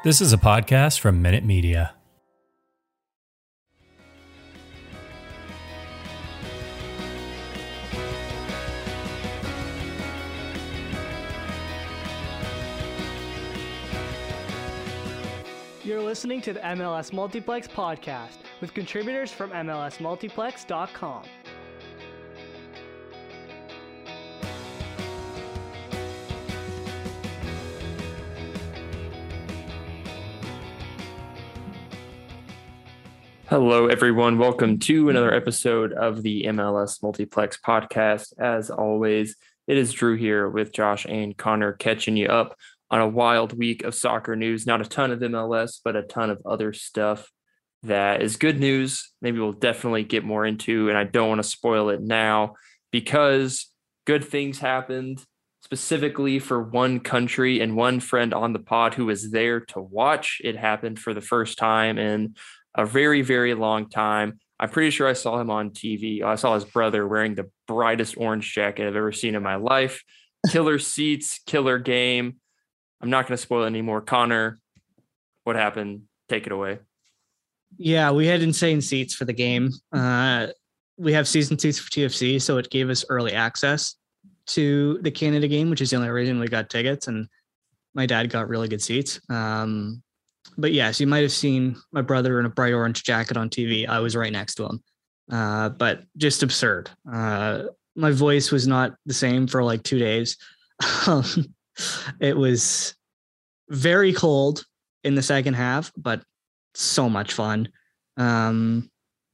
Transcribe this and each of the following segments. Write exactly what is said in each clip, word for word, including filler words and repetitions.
This is a podcast from Minute Media. You're listening to the M L S Multiplex podcast with contributors from M L S multiplex dot com. Hello, everyone. Welcome to another episode of the M L S Multiplex podcast. As always, it is Drew here with Josh and Connor catching you up on a wild week of soccer news. Not a ton of M L S, but a ton of other stuff that is good news. Maybe we'll definitely get more into, and I don't want to spoil it now because good things happened specifically for one country and one friend on the pod who was there to watch it happen for the first time in a very, very long time. I'm pretty sure I saw him on T V. I saw his brother wearing the brightest orange jacket I've ever seen in my life. Killer seats, killer game. I'm not going to spoil it anymore. Connor, what happened? Take it away. Yeah, we had insane seats for the game. Uh, we have season seats for T F C, so it gave us early access to the Canada game, which is the only reason we got tickets. And my dad got really good seats. Um, But yes, you might have seen my brother in a bright orange jacket on T V. I was right next to him. Uh, but just absurd. Uh, my voice was not the same for like two days. Um, it was very cold in the second half, but so much fun. Um,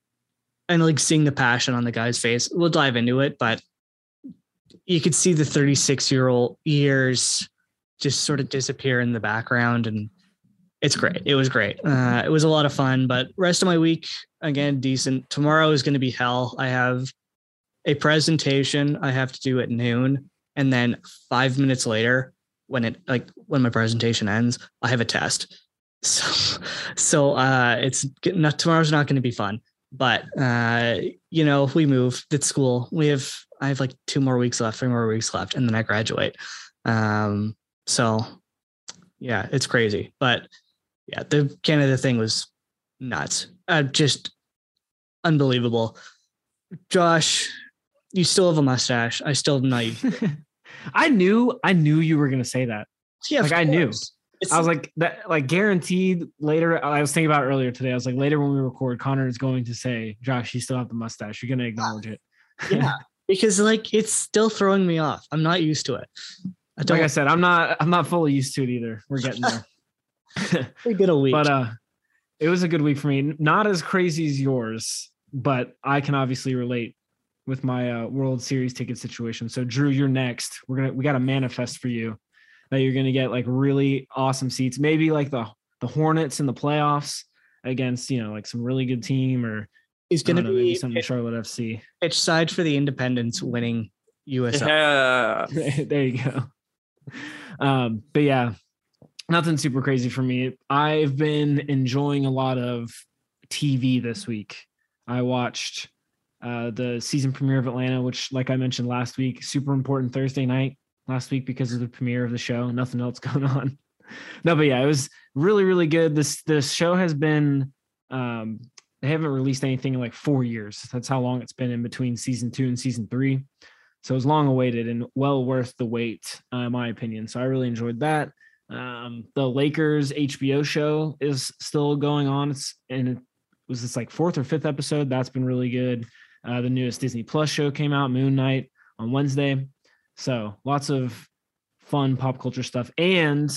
and like seeing the passion on the guy's face. We'll dive into it, but you could see the thirty-six-year-old years just sort of disappear in the background, and it's great. It was great. Uh, it was a lot of fun, but rest of my week, again, decent. Tomorrow is going to be hell. I have a presentation I have to do at noon. And then five minutes later, when it like when my presentation ends, I have a test. So, so uh, it's not, tomorrow's not going to be fun, but uh, you know, we move. It's school. We have, I have like two more weeks left, three more weeks left, and then I graduate. Um, so yeah, it's crazy, but yeah, the Canada thing was nuts. Uh, just unbelievable. Josh, you still have a mustache. I still have not. I knew, I knew you were going to say that. Yeah, like I knew. It's, I was like that, like guaranteed. Later, I was thinking about it earlier today. I was like, later when we record, Connor is going to say, "Josh, you still have the mustache. You're going to acknowledge it." Yeah, because like it's still throwing me off. I'm not used to it. I don't, like I said, I'm not. I'm not fully used to it either. We're getting there. We get a week, but uh, it was a good week for me. Not as crazy as yours, but I can obviously relate with my uh, World Series ticket situation. So, Drew, you're next. We're gonna we got a manifest for you that you're gonna get like really awesome seats. Maybe like the the Hornets in the playoffs against you know like some really good team, or he's gonna know, be something Charlotte F C. Pitch side for the Independents winning U S L. Yeah. There you go. Um, but yeah. Nothing super crazy for me. I've been enjoying a lot of T V this week. I watched uh, the season premiere of Atlanta, which, like I mentioned last week, super important Thursday night last week because of the premiere of the show. Nothing else going on. No, but yeah, it was really, really good. This this show has been um, they haven't released anything in like four years. That's how long it's been in between season two and season three. So it was long awaited and well worth the wait, uh, in my opinion. So I really enjoyed that. Um, the Lakers H B O show is still going on. It's and it was this like fourth or fifth episode. That's been really good. Uh, the newest Disney Plus show came out, Moon Knight, on Wednesday. So lots of fun pop culture stuff. And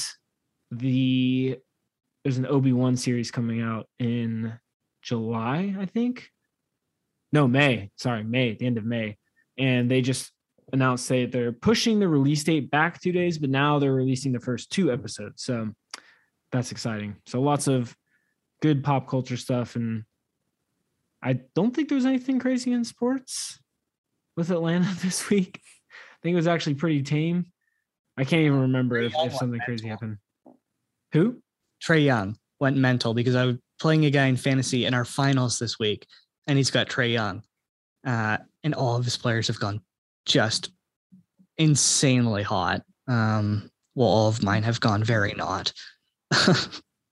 the there's an Obi-Wan series coming out in July, I think. No, May. Sorry, May, the end of May. And they just announced that they're pushing the release date back two days, but now they're releasing the first two episodes. So that's exciting. So lots of good pop culture stuff. And I don't think there was anything crazy in sports with Atlanta this week. I think it was actually pretty tame. I can't even remember if, if something crazy happened. Who? Trae Young went mental because I was playing a guy in fantasy in our finals this week, and he's got Trae Young. Uh, and all of his players have gone just insanely hot. Um, well, all of mine have gone very not.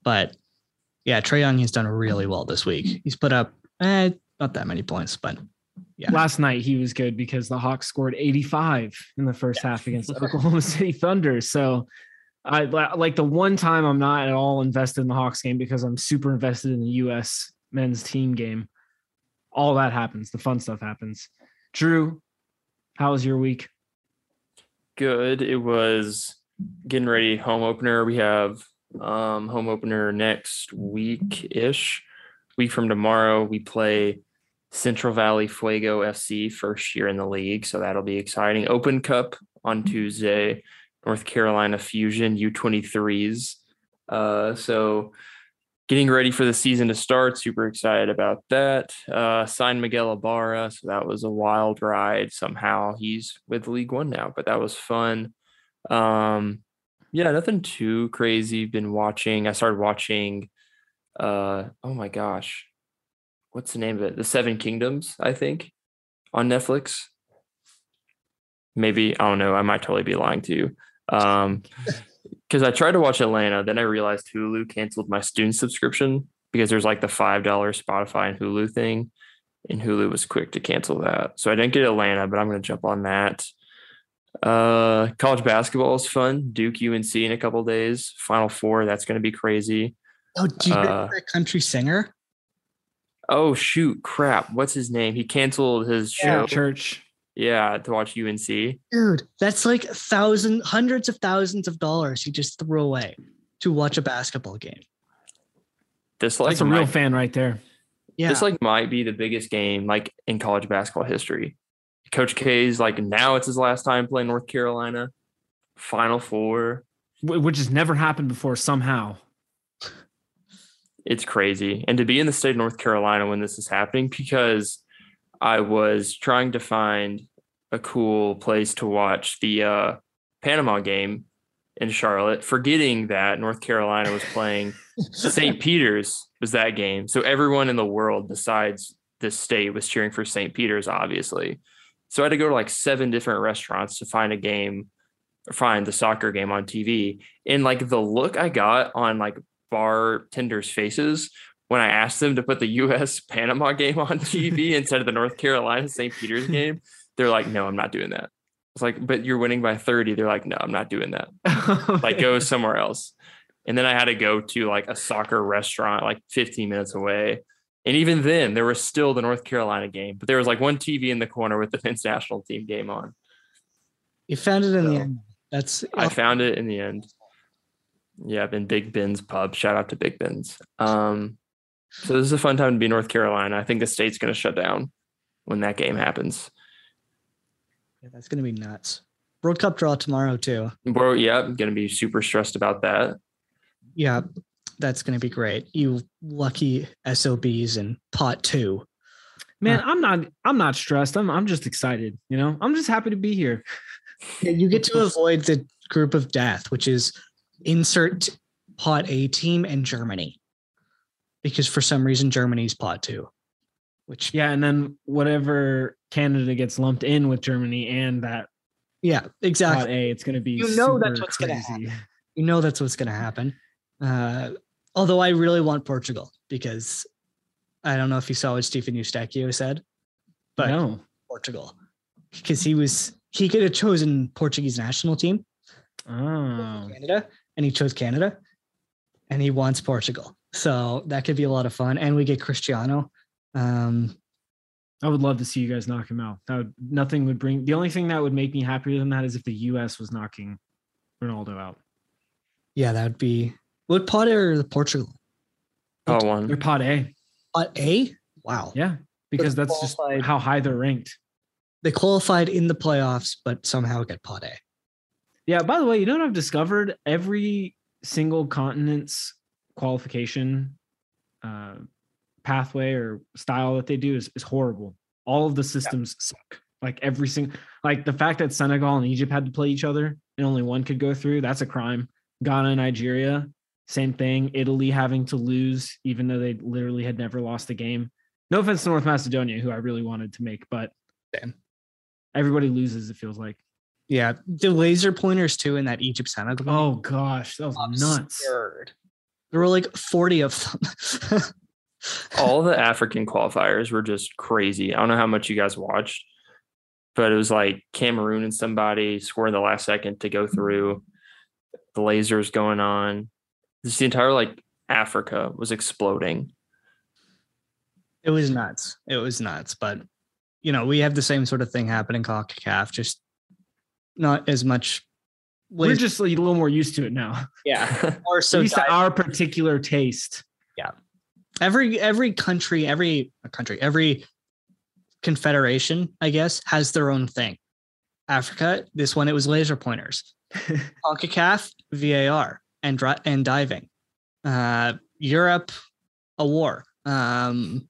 But yeah, Trae Young has done really well this week. He's put up eh, not that many points, but yeah. Last night he was good because the Hawks scored eighty-five in the first half against Oklahoma City Thunder. So I like the one time I'm not at all invested in the Hawks game because I'm super invested in the U S men's team game. All that happens. The fun stuff happens. Drew, how was your week? Good. It was getting ready. Home opener. We have um, home opener next week-ish. Week from tomorrow, we play Central Valley Fuego F C, first year in the league. So that'll be exciting. Open Cup on Tuesday. North Carolina Fusion U twenty-threes. Uh, so getting ready for the season to start. Super excited about that. Uh, signed Miguel Ibarra. So that was a wild ride. Somehow he's with League One now, but that was fun. Um, yeah, nothing too crazy. Been watching. I started watching. Uh, oh my gosh. What's the name of it? The Seven Kingdoms, I think, on Netflix. Maybe. I don't know. I might totally be lying to you. Um, because I tried to watch Atlanta, then I realized Hulu canceled my student subscription because there's like the five dollars Spotify and Hulu thing, and Hulu was quick to cancel that. So I didn't get Atlanta, but I'm going to jump on that. Uh, college basketball is fun. Duke U N C in a couple of days. Final Four, that's going to be crazy. Oh, do you Uh, hear that country singer? Oh, shoot. Crap. What's his name? He canceled his show. Church. Yeah, to watch U N C. Dude, that's like thousand, hundreds of thousands of dollars you just threw away to watch a basketball game. This like That's a real might, fan right there. Yeah. this like might be the biggest game like in college basketball history. Coach K's like now it's his last time playing North Carolina. Final Four. Wh- Which has never happened before somehow. It's crazy. And to be in the state of North Carolina when this is happening, because I was trying to find a cool place to watch the uh, Panama game in Charlotte, forgetting that North Carolina was playing Saint Peter's was that game. So everyone in the world besides this state was cheering for Saint Peter's, obviously. So I had to go to like seven different restaurants to find a game, find the soccer game on T V. And like the look I got on like bartenders' faces when I asked them to put the U S Panama game on T V instead of the North Carolina Saint Peter's game, they're like, no, I'm not doing that. It's like, but you're winning by thirty. They're like, no, I'm not doing that. Like, go somewhere else. And then I had to go to like a soccer restaurant like fifteen minutes away. And even then, there was still the North Carolina game, but there was like one T V in the corner with the men's national team game on. You found it in So, the end. That's I found it in the end. Yeah, I've been Big Ben's pub. Shout out to Big Ben's. Um, so this is a fun time to be North Carolina. I think the state's going to shut down when that game happens. Yeah, that's going to be nuts. World Cup draw tomorrow too. Well, yeah, I'm going to be super stressed about that. Yeah, that's going to be great. You lucky S O Bs in pot two. Man, Uh, I'm not I'm not stressed. I'm I'm just excited, you know. I'm just happy to be here. Yeah, you get to avoid the group of death, which is insert pot A team and Germany. Because for some reason Germany's pot two. Which Yeah, and then whatever Canada gets lumped in with Germany and that yeah, pot exactly. A, it's going to be You know that's super what's gonna crazy. happen. You know that's what's going to happen. Uh, although I really want Portugal because I don't know if you saw what Stephen Eustachio said, but No. Portugal because he was he could have chosen Portuguese national team, Oh. Canada, and he chose Canada, and he wants Portugal. So that could be a lot of fun, and we get Cristiano. Um, I would love to see you guys knock him out. That would, nothing would bring. The only thing that would make me happier than that is if the U S was knocking Ronaldo out. yeah, that would be what pot or the Portugal Oh, one. They're pot A. pot A. Wow, Yeah, because But that's just qualified- how high they're ranked. they qualified in the playoffs, but somehow get pot A. Yeah. By the way, you know what I've discovered? Every single continent's qualification uh, pathway or style that they do is, is horrible. All of the systems suck. Like every single, like the fact that Senegal and Egypt had to play each other and only one could go through, that's a crime. Ghana and Nigeria, same thing. Italy having to lose, even though they literally had never lost a game. No offense to North Macedonia, who I really wanted to make, but Damn. everybody loses, it feels like. Yeah, the laser pointers too in that Egypt Senegal. Oh gosh, that was nuts. Absurd. There were like forty of them. All the African qualifiers were just crazy. I don't know how much you guys watched, but it was like Cameroon and somebody scoring the last second to go through. The lasers going on. Just the entire like Africa was exploding. It was nuts. It was nuts. But, you know, we have the same sort of thing happening in CONCACAF, just not as much. We're just a little more used to it now. Yeah. Or so used to our particular taste. Yeah. Every every country, every country, every confederation, I guess, has their own thing. Africa, this one, it was laser pointers. CONCACAF, V A R and dri- and diving. Uh, Europe, a war. Um,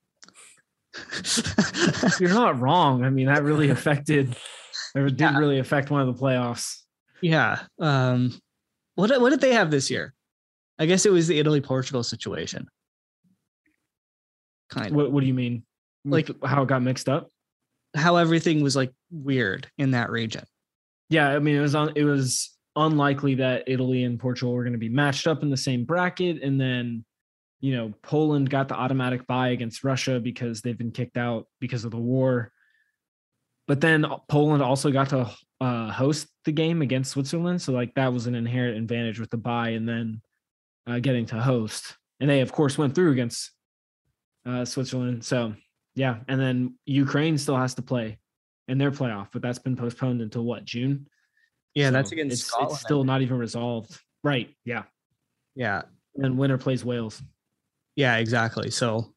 You're not wrong. I mean, that really affected, it did Yeah. really affect one of the playoffs. Yeah. Um, what what did they have this year? I guess it was the Italy Portugal situation. Kind of What, what do you mean? Like- With how it got mixed up? how everything was like weird in that region. Yeah, I mean, it was on. It was unlikely that Italy and Portugal were going to be matched up in the same bracket, and then, you know, Poland got the automatic bye against Russia because they've been kicked out because of the war. But then Poland also got to uh, host the game against Switzerland, so like that was an inherent advantage with the bye, and then uh, getting to host, and they of course went through against uh, Switzerland. So yeah, and then Ukraine still has to play in their playoff, but that's been postponed until what, June? Yeah, So that's against it's, Scotland. it's still not even resolved. Right. Yeah. Yeah. And winner plays Wales. Yeah, exactly. So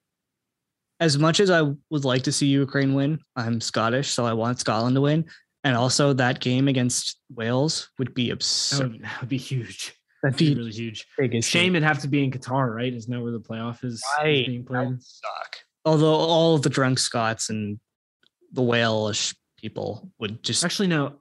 as much as I would like to see Ukraine win, I'm Scottish, so I want Scotland to win. And also that game against Wales would be That absurd. would, that would be huge. That'd That'd be be really huge. biggest Shame it'd have to be in Qatar, right? Isn't that where the playoff is, is Right. being That played? would suck. Although all of the drunk Scots and the Walish people would just Actually, no.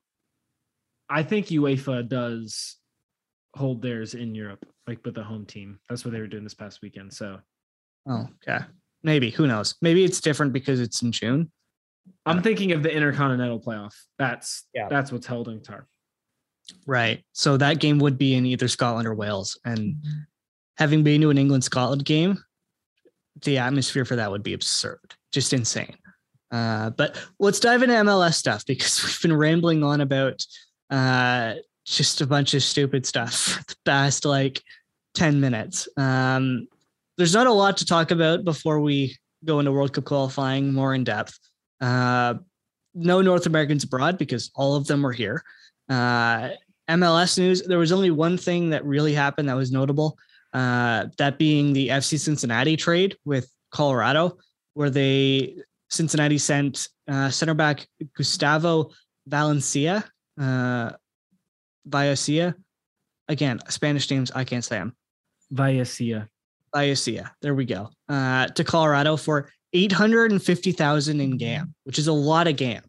I think UEFA does hold theirs in Europe, like with the home team. That's what they were doing this past weekend. So oh, okay. Maybe. Who knows? Maybe it's different because it's in June. I'm Yeah. thinking of the Intercontinental playoff. That's Yeah. that's what's held in Qatar. Right. So that game would be in either Scotland or Wales. And having been to an England Scotland game, the atmosphere for that would be absurd, just insane. Uh, but let's dive into M L S stuff because we've been rambling on about uh, just a bunch of stupid stuff for the past like ten minutes. Um, there's not a lot to talk about before we go into World Cup qualifying more in depth. Uh, no North Americans abroad because all of them were here. Uh, M L S news, there was only one thing that really happened that was notable. Uh, that being the F C Cincinnati trade with Colorado, where they Cincinnati sent uh, center back Gustavo Valencia, uh, Valencia. Again, Spanish names, I can't say them. Valencia. Valencia, there we go. Uh, to Colorado for eight hundred fifty thousand in G A M, which is a lot of G A M.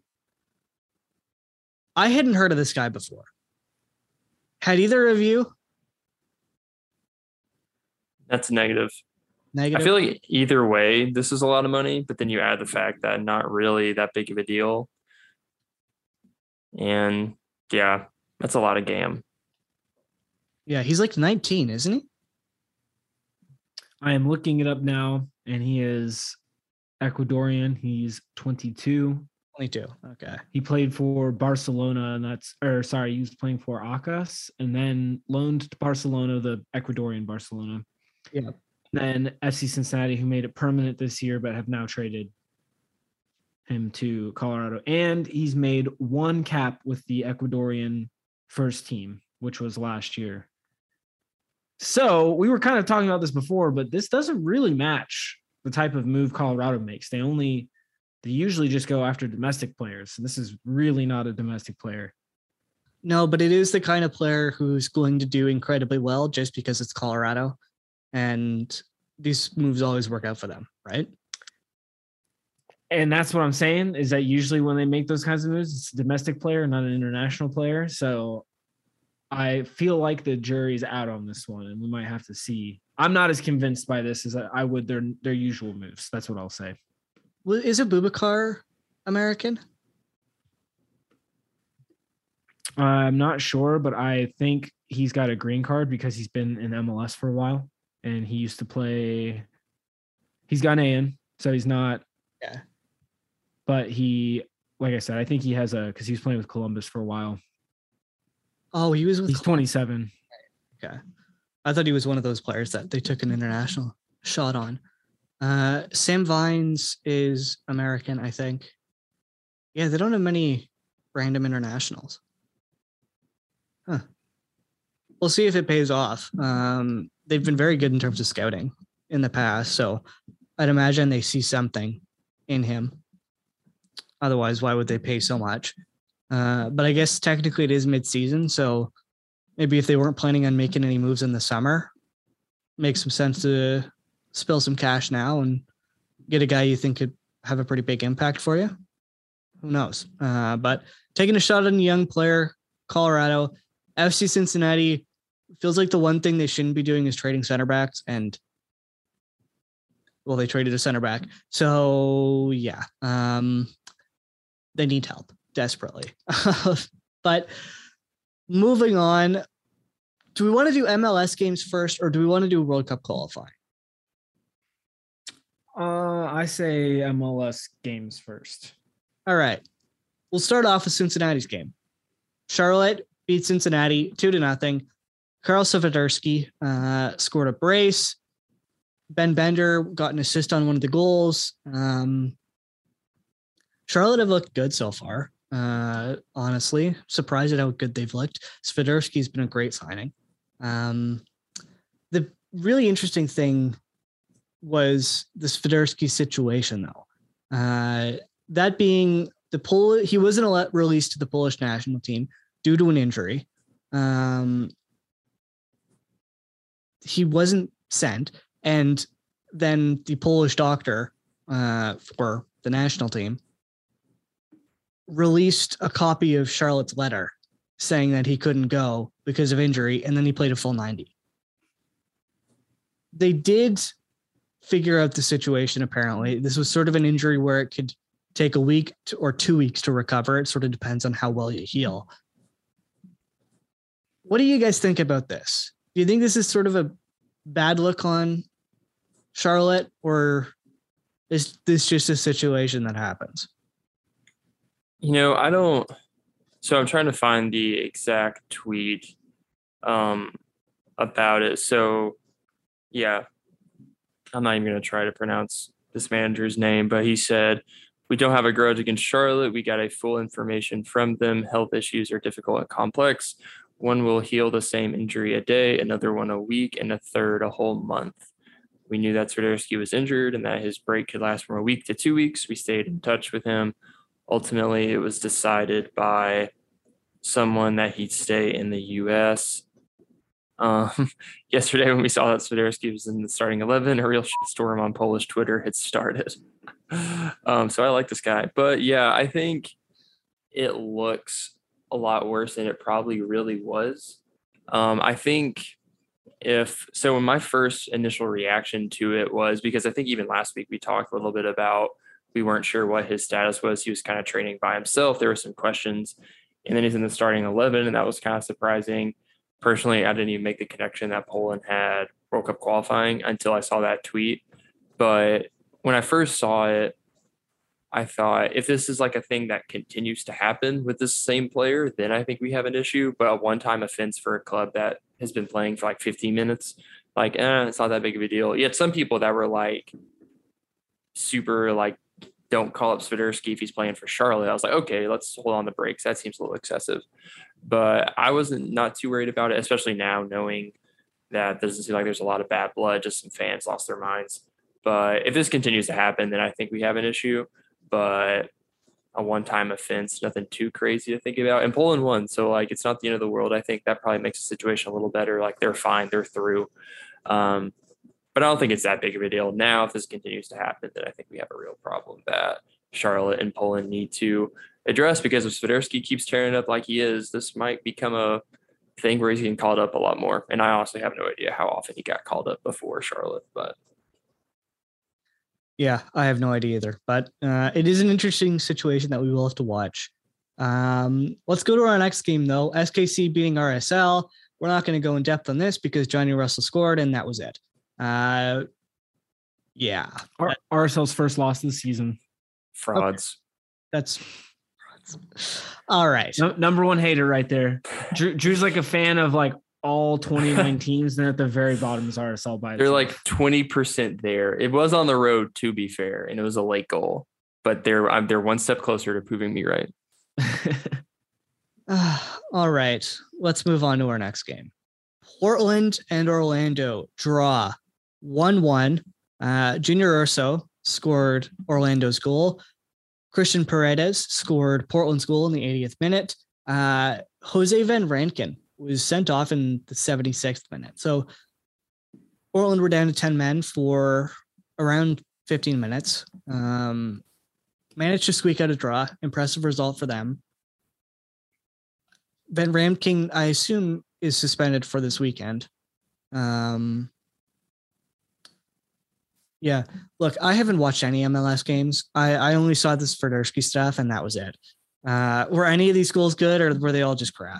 I hadn't heard of this guy before. Had either of you? That's negative. Negative. I feel like either way, this is a lot of money, but then you add the fact that not really that big of a deal. And yeah, that's a lot of G A M. Yeah, he's like nineteen, isn't he? I am looking it up now, and he is Ecuadorian. He's twenty-two. twenty-two. Okay. He played for Barcelona, and that's, or sorry, he was playing for Aucas, and then loaned to Barcelona, the Ecuadorian Barcelona. Yeah. Then F C Cincinnati, who made it permanent this year, but have now traded him to Colorado. And he's made one cap with the Ecuadorian first team, which was last year. So we were kind of talking about this before, but this doesn't really match the type of move Colorado makes. They only, they usually just go after domestic players. And this is really not a domestic player. No, but it is the kind of player who's going to do incredibly well just because it's Colorado. And these moves always work out for them, right? And that's what I'm saying, is that usually when they make those kinds of moves, it's a domestic player, not an international player. So I feel like the jury's out on this one, and we might have to see. I'm not as convinced by this as I would their their usual moves. That's what I'll say. Well, is it Boubacar American? I'm not sure, but I think he's got a green card because he's been in M L S for a while. and he used to play. He's Ghanaian, so he's not. Yeah. But he, like I said, I think he has a because he was playing with Columbus for a while. Oh, he was with. He's twenty-seven. Okay, I thought he was one of those players that they took an international shot on. Uh, Sam Vines is American, I think. Yeah, they don't have many random internationals. Huh. We'll see if it pays off. Um, they've been very good in terms of scouting in the past, so I'd imagine they see something in him. Otherwise, why would they pay so much? Uh, but I guess technically it is mid-season, so maybe if they weren't planning on making any moves in the summer, makes some sense to spill some cash now and get a guy you think could have a pretty big impact for you. Who knows? Uh, but taking a shot on a young player, Colorado, F C Cincinnati feels like the one thing they shouldn't be doing is trading center backs, and well, they traded a center back. So yeah, um, they need help desperately. But moving on, do we want to do M L S games first, or do we want to do World Cup qualifying? Uh, I say M L S games first. All right. We'll start off with Cincinnati's game. Charlotte beat Cincinnati two to nothing. Karl Swiderski uh, scored a brace. Ben Bender got an assist on one of the goals. Um, Charlotte have looked good so far. Uh, honestly, surprised at how good they've looked. Swiderski's been a great signing. Um, the really interesting thing was the Swiderski situation, though. Uh, that being the Pol- he wasn't released to the Polish national team due to an injury. Um, he wasn't sent, and then the Polish doctor uh, for the national team released a copy of Charlotte's letter saying that he couldn't go because of injury, and then he played a full ninety. They did figure out the situation, apparently. This was sort of an injury where it could take a week to, or two weeks to recover. It sort of depends on how well you heal. What do you guys think about this? Do you think this is sort of a bad look on Charlotte, or is this just a situation that happens? You know, I don't. So I'm trying to find the exact tweet um, about it. So, yeah, I'm not even going to try to pronounce this manager's name, but he said, "We don't have a grudge against Charlotte. We got a full information from them. Health issues are difficult and complex. One will heal the same injury a day, another one a week, and a third a whole month. We knew that Swiderski was injured and that his break could last from a week to two weeks. We stayed in touch with him. Ultimately, it was decided by someone that he'd stay in the U S Um, yesterday, when we saw that Swiderski was in the starting eleven, a real shitstorm on Polish Twitter had started. um, so I like this guy. But, yeah, I think it looks a lot worse than it probably really was. Um, I think if – so my first initial reaction to it was because I think even last week we talked a little bit about we weren't sure what his status was. He was kind of training by himself. There were some questions. And then he's in the starting eleven, and that was kind of surprising. Personally, I didn't even make the connection that Poland had World Cup qualifying until I saw that tweet. But when I first saw it, I thought if this is like a thing that continues to happen with this same player, then I think we have an issue. But a one-time offense for a club that has been playing for like fifteen minutes, like, eh, it's not that big of a deal. Yet some people that were like super like, don't call up Swiderski if he's playing for Charlotte. I was like, okay, let's hold on the brakes. That seems a little excessive. But I wasn't not too worried about it, especially now knowing that doesn't seem like there's a lot of bad blood, just some fans lost their minds. But if this continues to happen, then I think we have an issue. But a one-time offense, nothing too crazy to think about. And Poland won, so like it's not the end of the world. I think that probably makes the situation a little better. Like they're fine, they're through. Um, but I don't think it's that big of a deal. Now, if this continues to happen, then I think we have a real problem that Charlotte and Poland need to address, because if Swiderski keeps tearing up like he is, this might become a thing where he's getting called up a lot more. And I honestly have no idea how often he got called up before Charlotte, but yeah, I have no idea either. But uh, it is an interesting situation that we will have to watch. Um, let's go to our next game, though. S K C beating R S L. We're not going to go in depth on this because Johnny Russell scored, and that was it. Uh, yeah, R- RSL's first loss of the season. Frauds. that's all right. No, number one hater right there. Drew, Drew's like a fan of like all twenty-nine teams. Then at the very bottom is R S L by They're itself. like twenty percent there. It was on the road, to be fair, and it was a late goal. But they're I'm, they're one step closer to proving me right. Uh, all right, let's move on to our next game. Portland and Orlando draw one one. Uh, Junior Urso scored Orlando's goal. Christian Paredes scored Portland's goal in the eightieth minute. Uh, Jose Van Rankin was sent off in the seventy-sixth minute. So Portland were down to ten men for around fifteen minutes. Um, managed to squeak out a draw. Impressive result for them. Van Rankin, I assume, is suspended for this weekend. Um, yeah, look, I haven't watched any M L S games. I, I only saw this Swiderski stuff, and that was it. Uh, were any of these goals good, or were they all just crap?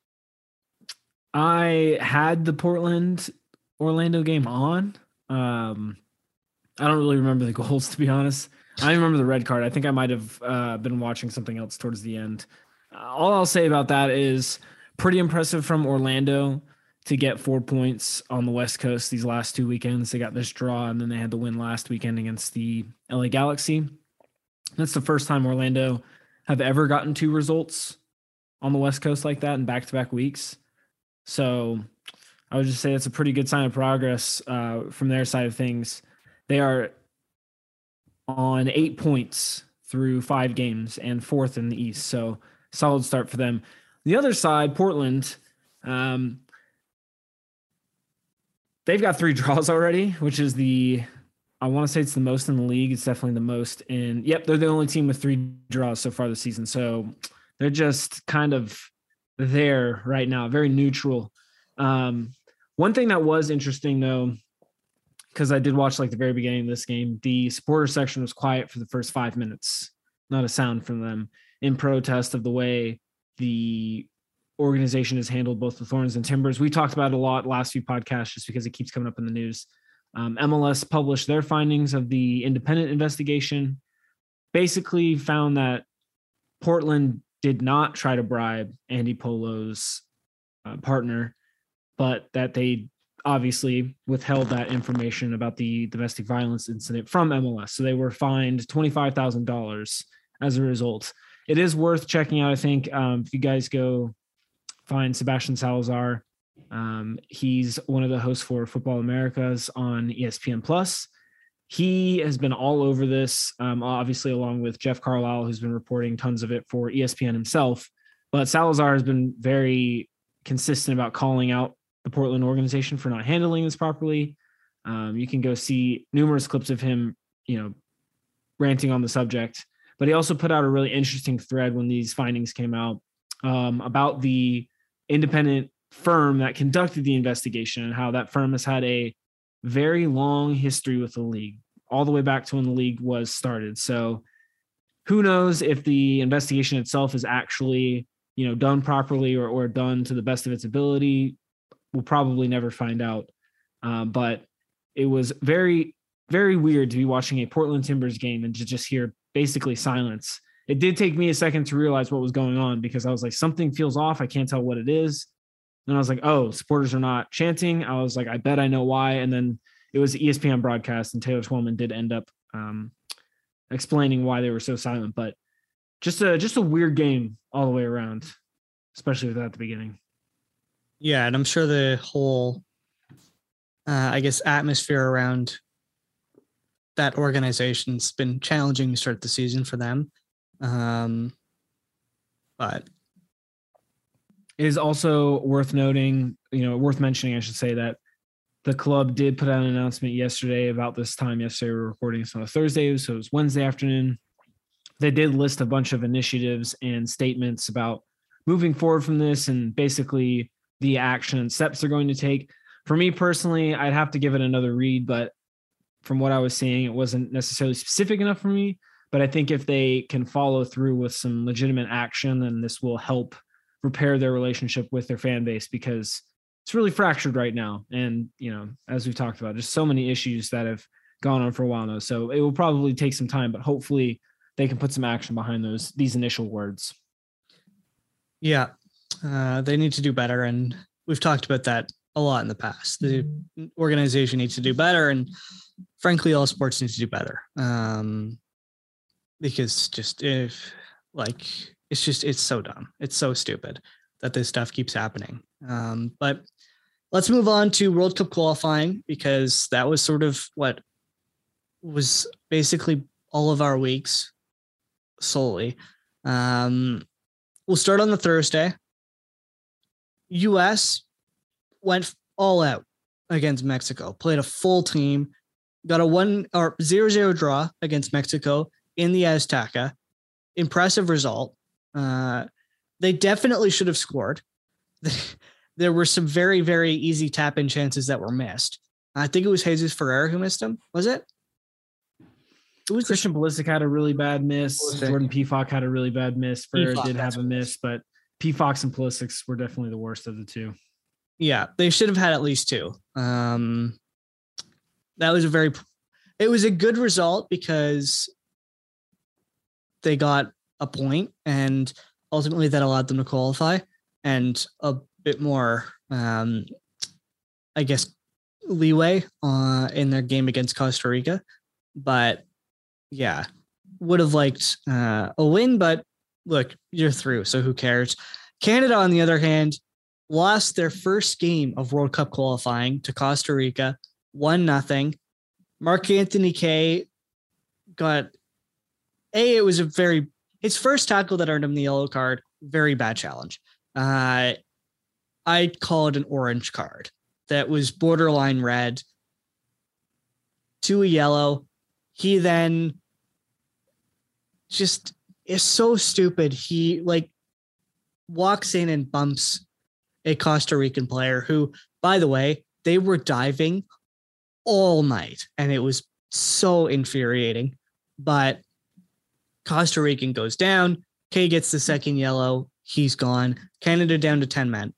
I had the Portland Orlando game on. Um, I don't really remember the goals, to be honest. I remember the red card. I think I might have uh, been watching something else towards the end. Uh, all I'll say about that is pretty impressive from Orlando to get four points on the West Coast these last two weekends. They got this draw, and then they had the win last weekend against the L A Galaxy. That's the first time Orlando have ever gotten two results on the West Coast like that in back-to-back weeks. So I would just say that's a pretty good sign of progress uh, from their side of things. They are on eight points through five games and fourth in the East. So solid start for them. The other side, Portland, um, they've got three draws already, which is the, I want to say it's the most in the league. It's definitely the most in, yep, they're the only team with three draws so far this season. So they're just kind of there right now, very neutral. Um, one thing that was interesting though, because I did watch like the very beginning of this game, the supporter section was quiet for the first five minutes, not a sound from them, in protest of the way the organization has handled both the Thorns and Timbers. We talked about it a lot last few podcasts just because it keeps coming up in the news. Um, M L S published their findings of the independent investigation, basically found that Portland did not try to bribe Andy Polo's uh, partner, but that they obviously withheld that information about the domestic violence incident from M L S. So they were fined twenty-five thousand dollars as a result. It is worth checking out, I think, um, if you guys go find Sebastian Salazar. Um, he's one of the hosts for Football Americas on E S P N Plus. He has been all over this, um, obviously, along with Jeff Carlisle, who's been reporting tons of it for E S P N himself. But Salazar has been very consistent about calling out the Portland organization for not handling this properly. Um, you can go see numerous clips of him, you know, ranting on the subject. But he also put out a really interesting thread when these findings came out um, about the independent firm that conducted the investigation and how that firm has had a very long history with the league, all the way back to when the league was started. So who knows if the investigation itself is actually, you know, done properly or, or done to the best of its ability. We'll probably never find out. Um, but it was very, very weird to be watching a Portland Timbers game and to just hear basically silence. It did take me a second to realize what was going on because I was like, something feels off. I can't tell what it is. And I was like, oh, supporters are not chanting. I was like, I bet I know why. And then it was E S P N broadcast, and Taylor Twellman did end up um, explaining why they were so silent. But just a just a weird game all the way around, especially with that at the beginning. Yeah, and I'm sure the whole, uh, I guess, atmosphere around that organization's been challenging to start the season for them. Um, but it is also worth noting, you know, worth mentioning, I should say, that the club did put out an announcement yesterday about this time. Yesterday, we were recording this on a Thursday, so it was Wednesday afternoon. They did list a bunch of initiatives and statements about moving forward from this and basically the action and steps they're going to take. For me personally, I'd have to give it another read, but from what I was seeing, it wasn't necessarily specific enough for me. But I think if they can follow through with some legitimate action, then this will help repair their relationship with their fan base, because it's really fractured right now. And, you know, as we've talked about, just so many issues that have gone on for a while now. So it will probably take some time, but hopefully they can put some action behind those, these initial words. Yeah. Uh, they need to do better. And we've talked about that a lot in the past. The organization needs to do better. And frankly, all sports need to do better. Um, because just if like, it's just, it's so dumb. It's so stupid that this stuff keeps happening. Um, but let's move on to World Cup qualifying, because that was sort of what was basically all of our weeks solely. Um, we'll start on the Thursday. U S went all out against Mexico, played a full team, got a one or zero zero draw against Mexico in the Azteca. Impressive result. Uh, they definitely should have scored. There were some very, very easy tap-in chances that were missed. I think it was Jesus Ferreira who missed them. Was it? It was Christian Pulisic had a really bad miss. Pulisic. Jordan Pefok had a really bad miss. Ferreira Pefok, did have that's a what it miss, but Pefok and Pulisic were definitely the worst of the two. Yeah, they should have had at least two. Um, that was a very, it was a good result because they got a point, and ultimately that allowed them to qualify, and a bit more, um, I guess, leeway uh, in their game against Costa Rica. But yeah, would have liked uh, a win, but look, you're through, so who cares? Canada, on the other hand, lost their first game of World Cup qualifying to Costa Rica, one nothing. Mark Anthony Kaye got a. It was a very his first tackle that earned him the yellow card. Very bad challenge. Uh, I'd call it an orange card that was borderline red to a yellow. He then just is so stupid. He like walks in and bumps a Costa Rican player who, by the way, they were diving all night, and it was so infuriating. But Costa Rican goes down. Kaye gets the second yellow. He's gone. Canada down to ten men.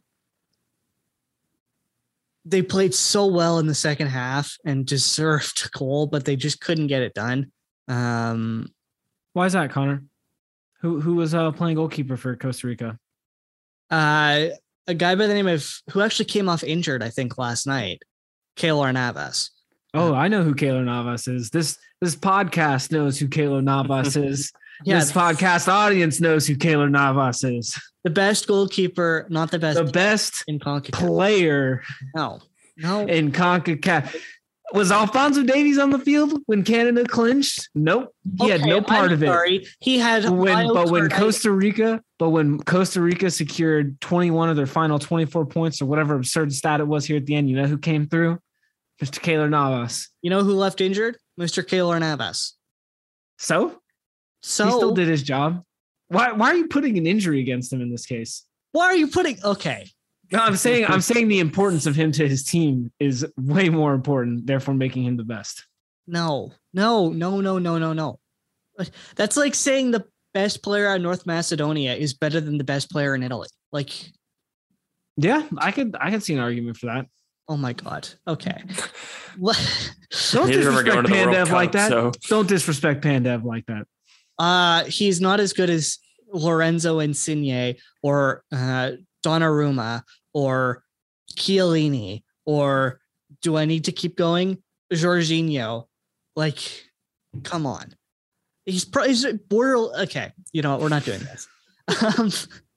They played so well in the second half and deserved a goal, but they just couldn't get it done. Um, Why is that, Connor? Who who was uh, playing goalkeeper for Costa Rica? uh, a guy by the name of, who actually came off injured, I think, last night, Keylor Navas. Oh, I know who Keylor Navas is. This this podcast knows who Keylor Navas is. Yeah, This podcast audience knows who Keylor Navas is. the best goalkeeper, not the best. The best in CONCACAF. player No, no. in CONCACAF. Was Alphonso Davies on the field when Canada clinched? Nope. He had Okay, no part I'm of it. Sorry. He had When, wild but when card- Costa Rica, but when Costa Rica secured twenty-one of their final twenty-four points or whatever absurd stat it was here at the end, you know who came through? Mister Keylor Navas. You know who left injured? Mister Keylor Navas. So So he still did his job. Why? Why are you putting an injury against him in this case? why are you putting? Okay, No, I'm saying I'm saying the importance of him to his team is way more important, therefore making him the best. no, no, no, no, no, no, no. That's like saying the best player on North Macedonia is better than the best player in Italy. Like, Yeah, I could I could see an argument for that. oh my god. Okay. What? Don't Neither of them are disrespect going to the World Pandev Cup, like that. so- Don't disrespect Pandev like that. Uh, he's not as good as Lorenzo Insigne or uh, Donnarumma or Chiellini, or do I need to keep going? Jorginho. Like, come on. He's probably border. Okay, you know what? We're not doing this. Um,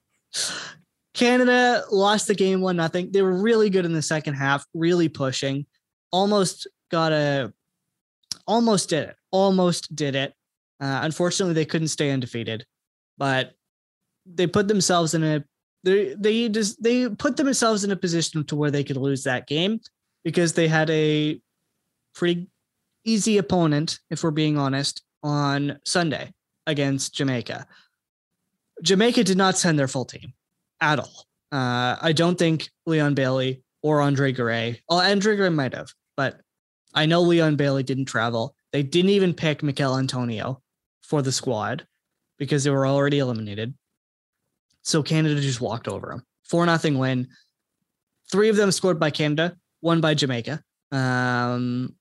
Canada lost the game one nothing. They were really good in the second half, really pushing. Almost got a. Almost did it. Almost did it. Uh, unfortunately, they couldn't stay undefeated, but they put themselves in a they they just they put themselves in a position to where they could lose that game because they had a pretty easy opponent, if we're being honest, on Sunday against Jamaica. Jamaica did not send their full team at all. Uh, I don't think Leon Bailey or Andre Garay. Oh, Andre Garay might have, but I know Leon Bailey didn't travel. They didn't even pick Mikel Antonio for the squad because they were already eliminated. So Canada just walked over them. four nothing win. three of them scored by Canada, one by Jamaica. Um,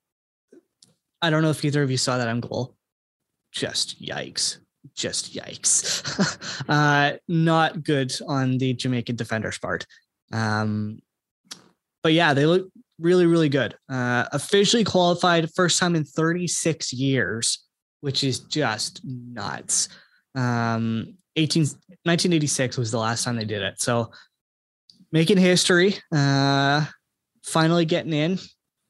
I don't know if either of you saw that on goal. Just yikes. Just yikes. uh, not good on the Jamaican defender's part. Um, but yeah, they look really, really good. Uh, officially qualified first time in thirty-six years, which is just nuts. Um, eighteen, nineteen eighty-six was the last time they did it. So making history, uh, finally getting in.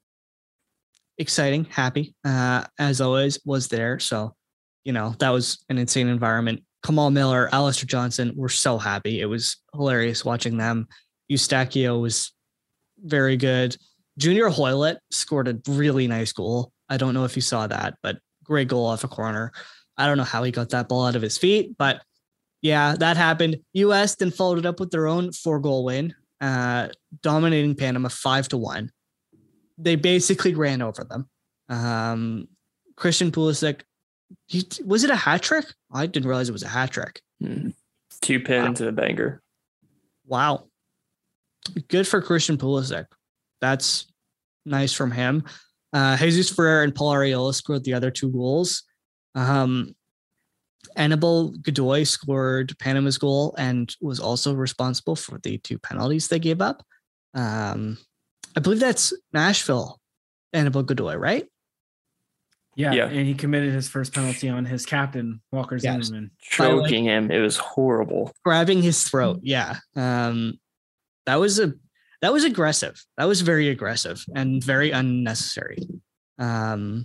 Exciting, happy, uh, as always, was there. So, you know, that was an insane environment. Kamal Miller, Alistair Johnson were so happy. It was hilarious watching them. Eustachio was very good. Junior Hoylett scored a really nice goal. I don't know if you saw that, but great goal off a corner. I don't know how he got that ball out of his feet, but yeah, that happened. U S then followed it up with their own four-goal win, uh, dominating Panama five to one. They basically ran over them. Um, Christian Pulisic, he, was it a hat trick? I didn't realize it was a hat trick. Hmm. Two pins wow. and a banger. Wow. Good for Christian Pulisic. That's nice from him. Uh, Jesus Ferrer and Paul Arriola scored the other two goals. Um, Annabelle Godoy scored Panama's goal and was also responsible for the two penalties they gave up. Um, I believe that's Nashville, Annabelle Godoy, right? Yeah, yeah, and he committed his first penalty on his captain, Walker yes. Zimmerman. Choking him. It was horrible. Grabbing his throat. Yeah. Um, that was a that was aggressive. That was very aggressive and very unnecessary. Um,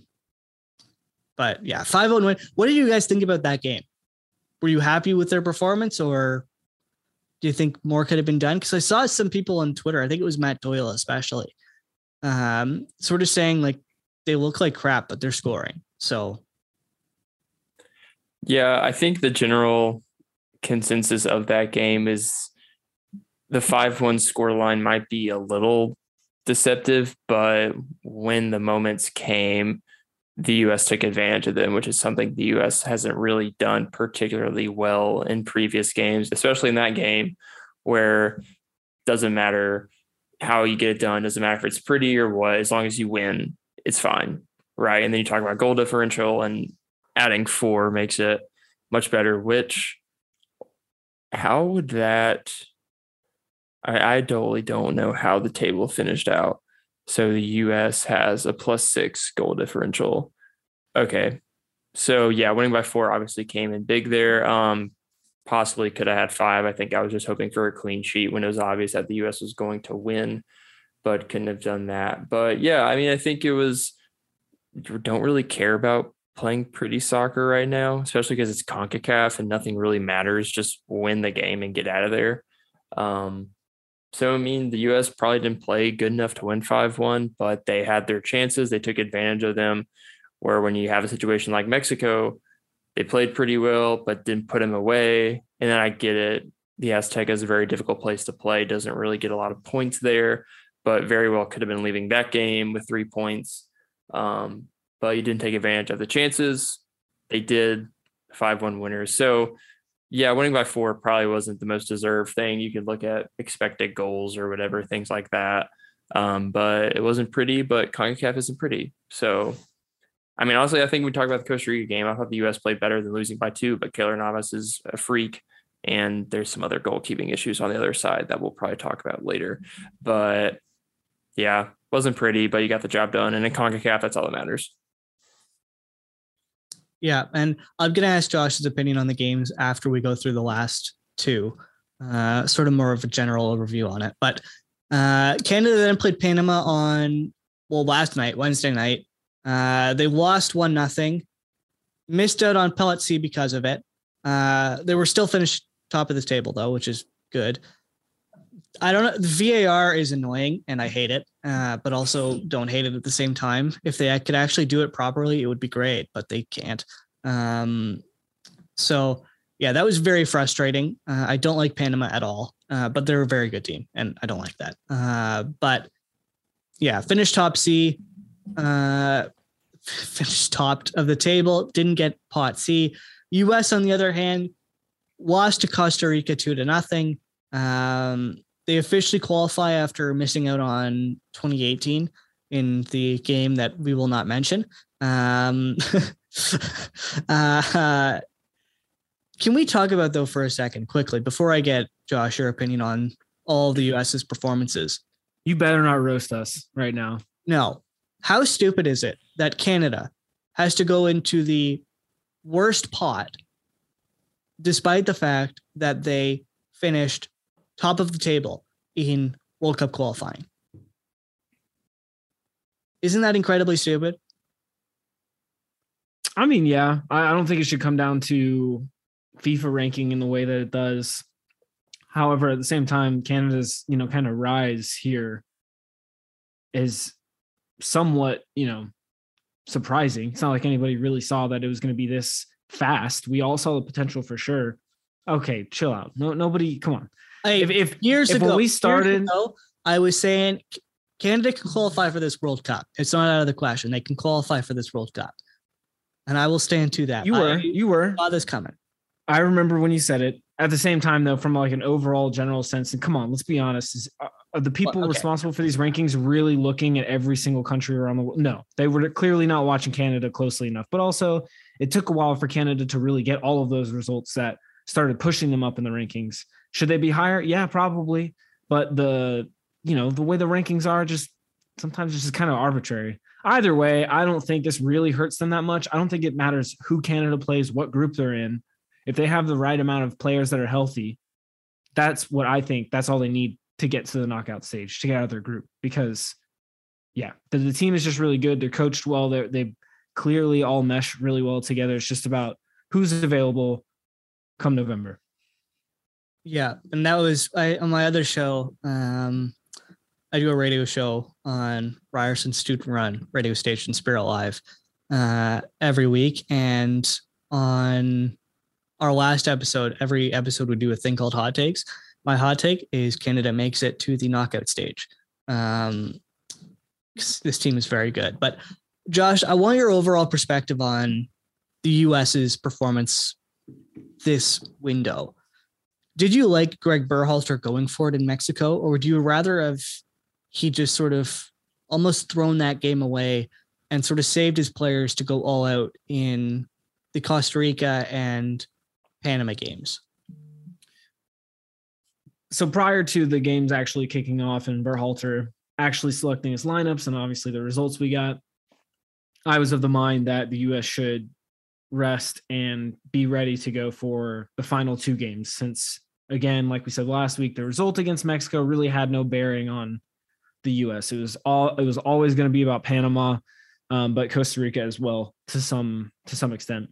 but yeah, five oh win. What did you guys think about that game? Were you happy with their performance, or do you think more could have been done? Because I saw some people on Twitter, I think it was Matt Doyle especially, um, sort of saying like they look like crap, but they're scoring. So, yeah, I think the general consensus of that game is the five one scoreline might be a little deceptive, but when the moments came, the U S took advantage of them, which is something the U S hasn't really done particularly well in previous games, especially in that game where it doesn't matter how you get it done, doesn't matter if it's pretty or what, as long as you win, it's fine, right? And then you talk about goal differential, and adding four makes it much better, which how would that, I, I totally don't know how the table finished out. So the U S has a plus six goal differential. Okay. So yeah, winning by four obviously came in big there. Um, possibly could have had five. I think I was just hoping for a clean sheet when it was obvious that the U S was going to win, but couldn't have done that. But yeah, I mean, I think it was, don't really care about playing pretty soccer right now, especially because it's CONCACAF and nothing really matters. Just win the game and get out of there. Um, So, I mean, the U S probably didn't play good enough to win five one, but they had their chances. They took advantage of them, where when you have a situation like Mexico, they played pretty well, but didn't put them away. And then I get it. The Azteca is a very difficult place to play. Doesn't really get a lot of points there, but very well could have been leaving that game with three points. Um, but you didn't take advantage of the chances. They did, five one winners. So, yeah, winning by four probably wasn't the most deserved thing. You could look at expected goals or whatever, things like that. Um, but it wasn't pretty, but CONCACAF isn't pretty. So, I mean, honestly, I think we talked about the Costa Rica game. I thought the U S played better than losing by two, but Keylor Navas is a freak. And there's some other goalkeeping issues on the other side that we'll probably talk about later. But yeah, wasn't pretty, but you got the job done. And in CONCACAF, that's all that matters. Yeah, and I'm going to ask Josh's opinion on the games after we go through the last two, uh, sort of more of a general overview on it. But uh, Canada then played Panama on, well, last night, Wednesday night. Uh, they lost one nothing, missed out on Pellet C because of it. Uh, they were still finished top of this table, though, which is good. I don't know. The V A R is annoying and I hate it, uh, but also don't hate it at the same time. If they could actually do it properly, it would be great, but they can't. Um, so yeah, that was very frustrating. Uh, I don't like Panama at all, uh, but they're a very good team and I don't like that. Uh, but yeah, finished top C, uh, finished top of the table, didn't get pot C. U S on the other hand, lost to Costa Rica two to nothing. Um, they officially qualify after missing out on twenty eighteen in the game that we will not mention. Um, uh, can we talk about, though, for a second, quickly, before I get, Josh, your opinion on all of the U S's performances? You better not roast us right now. No. How stupid is it that Canada has to go into the worst pot, despite the fact that they finished top of the table in World Cup qualifying? Isn't that incredibly stupid? I mean, yeah, I, I don't think it should come down to FIFA ranking in the way that it does. However, at the same time, Canada's, you know, kind of rise here is somewhat, you know, surprising. It's not like anybody really saw that it was going to be this fast. We all saw the potential for sure. Okay, chill out. No, nobody, come on. I, if if years if ago, when we started, ago, I was saying Canada can qualify for this World Cup. It's not out of the question. They can qualify for this World Cup, and I will stand to that. You were, I you were. Saw this coming. I remember when you said it. At the same time, though, from like an overall general sense, and come on, let's be honest, is, uh, are the people well, okay. responsible for these rankings really looking at every single country around the world? No, they were clearly not watching Canada closely enough. But also, it took a while for Canada to really get all of those results that started pushing them up in the rankings. Should they be higher? Yeah, probably. But the, you know, the way the rankings are, just sometimes it's just kind of arbitrary. Either way, I don't think this really hurts them that much. I don't think it matters who Canada plays, what group they're in. If they have the right amount of players that are healthy, that's what I think. That's all they need to get to the knockout stage, to get out of their group. Because, yeah, the, the team is just really good. They're coached well. They're, they clearly all mesh really well together. It's just about who's available come November. Yeah, and that was I, on my other show. Um, I do a radio show on Ryerson Student Run radio station Spirit Live uh, every week, and on our last episode, every episode we do a thing called Hot Takes. My hot take is Canada makes it to the knockout stage. Um, this team is very good. But Josh, I want your overall perspective on the U S's performance this window. Did you like Greg Berhalter going for it in Mexico, or would you rather have he just sort of almost thrown that game away and sort of saved his players to go all out in the Costa Rica and Panama games? So prior to the games actually kicking off and Berhalter actually selecting his lineups and obviously the results we got, I was of the mind that the U S should rest and be ready to go for the final two games, since, again, like we said last week, the result against Mexico really had no bearing on the U S. It was all it was always going to be about Panama, um, but Costa Rica as well to some to some extent.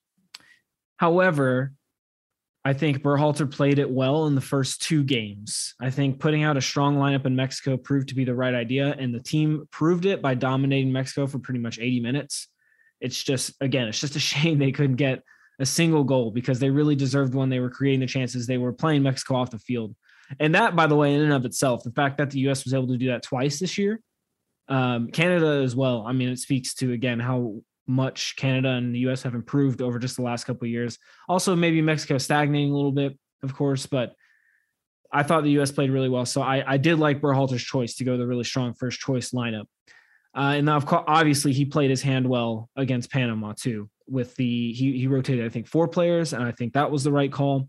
However, I think Berhalter played it well in the first two games. I think putting out a strong lineup in Mexico proved to be the right idea, and the team proved it by dominating Mexico for pretty much eighty minutes. It's just, again, it's just a shame they couldn't get a single goal, because they really deserved one. They were creating the chances. They were playing Mexico off the field. And that, by the way, in and of itself, the fact that the U S was able to do that twice this year, um, Canada as well. I mean, it speaks to, again, how much Canada and the U S have improved over just the last couple of years. Also, maybe Mexico stagnating a little bit, of course, but I thought the U S played really well. So I, I did like Berhalter's choice to go the really strong first choice lineup. Uh, and now, of course, obviously, he played his hand well against Panama too. With the he he rotated, I think, four players, and I think that was the right call.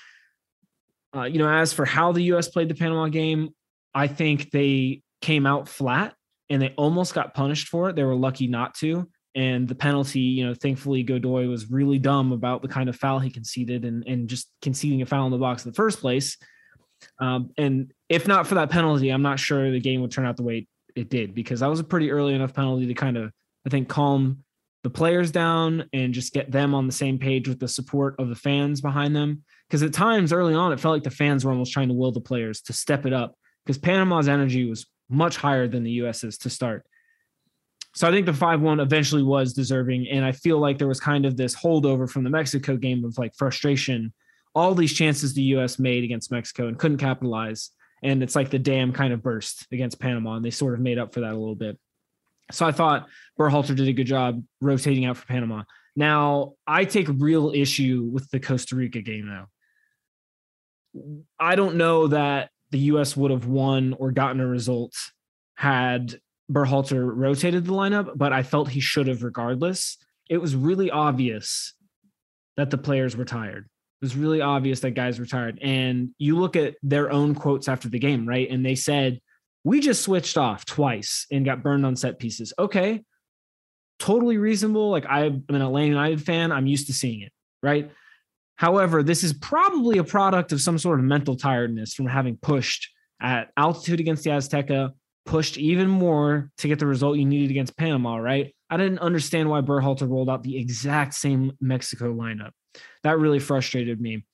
Uh, you know, as for how the U S played the Panama game, I think they came out flat, and they almost got punished for it. They were lucky not to. And the penalty, you know, thankfully Godoy was really dumb about the kind of foul he conceded, and and just conceding a foul in the box in the first place. Um, and if not for that penalty, I'm not sure the game would turn out the way it did, because that was a pretty early enough penalty to kind of, I think, calm the players down and just get them on the same page with the support of the fans behind them. Because at times early on, it felt like the fans were almost trying to will the players to step it up, because Panama's energy was much higher than the U S's to start. So I think the five one eventually was deserving. And I feel like there was kind of this holdover from the Mexico game of like frustration. All these chances the U S made against Mexico and couldn't capitalize. And it's like the dam kind of burst against Panama, and they sort of made up for that a little bit. So I thought Berhalter did a good job rotating out for Panama. Now, I take real issue with the Costa Rica game, though. I don't know that the U S would have won or gotten a result had Berhalter rotated the lineup, but I felt he should have regardless. It was really obvious that the players were tired. It was really obvious that guys were tired. And you look at their own quotes after the game, right? And they said, we just switched off twice and got burned on set pieces. Okay. Totally reasonable. Like, I'm an Atlanta United fan. I'm used to seeing it, right? However, this is probably a product of some sort of mental tiredness from having pushed at altitude against the Azteca, pushed even more to get the result you needed against Panama, right? I didn't understand why Berhalter rolled out the exact same Mexico lineup. That really frustrated me.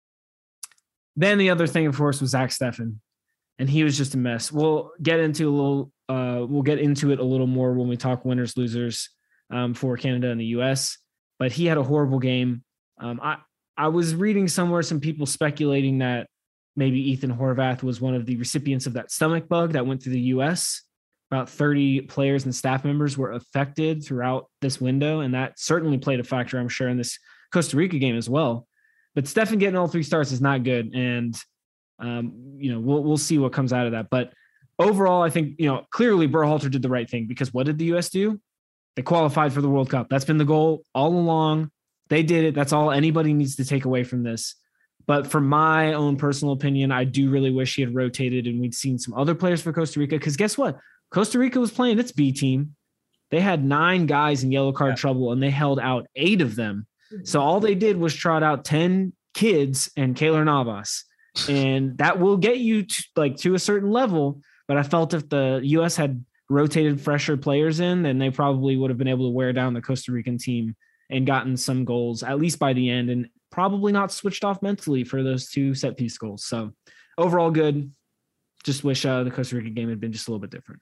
Then the other thing, of course, was Zach Steffen, and he was just a mess. We'll get into a little, uh, we'll get into it a little more when we talk winners, losers um, for Canada and the U S. But he had a horrible game. Um, I I was reading somewhere some people speculating that maybe Ethan Horvath was one of the recipients of that stomach bug that went through the U S. About thirty players and staff members were affected throughout this window, and that certainly played a factor, I'm sure, in this Costa Rica game as well. But Steffen getting all three starts is not good, and um, you know we'll we'll see what comes out of that. But overall, I think you know clearly Berhalter did the right thing, because what did the U S do? They qualified for the World Cup. That's been the goal all along. They did it. That's all anybody needs to take away from this. But for my own personal opinion, I do really wish he had rotated and we'd seen some other players for Costa Rica, because guess what? Costa Rica was playing its B team. They had nine guys in yellow card yeah. trouble, and they held out eight of them. So all they did was trot out ten kids and Keylor Navas, and that will get you to, like to a certain level. But I felt if the U S had rotated fresher players in, then they probably would have been able to wear down the Costa Rican team and gotten some goals, at least by the end, and probably not switched off mentally for those two set piece goals. So overall good. Just wish uh, the Costa Rica game had been just a little bit different.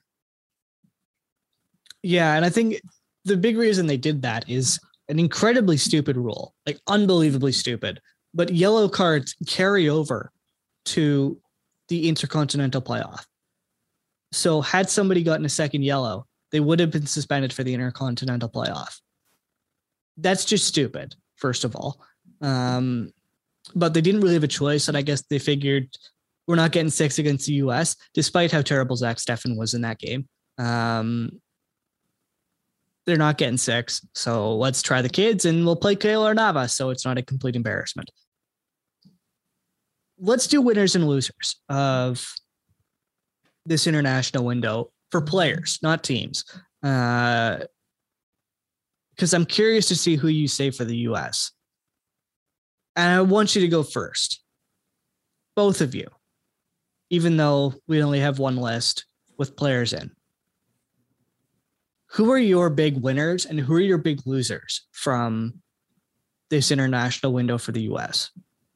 Yeah, and I think the big reason they did that is an incredibly stupid rule, like unbelievably stupid. But yellow cards carry over to the Intercontinental Playoff. So had somebody gotten a second yellow, they would have been suspended for the Intercontinental Playoff. That's just stupid, first of all. Um, but they didn't really have a choice, and I guess they figured we're not getting six against the U S, despite how terrible Zach Steffen was in that game. Um, they're not getting six, so let's try the kids, and we'll play Keylor Navas, so it's not a complete embarrassment. Let's do winners and losers of this international window for players, not teams. Uh, because I'm curious to see who you say for the U S. And I want you to go first. Both of you. Even though we only have one list with players in. Who are your big winners and who are your big losers from this international window for the U S?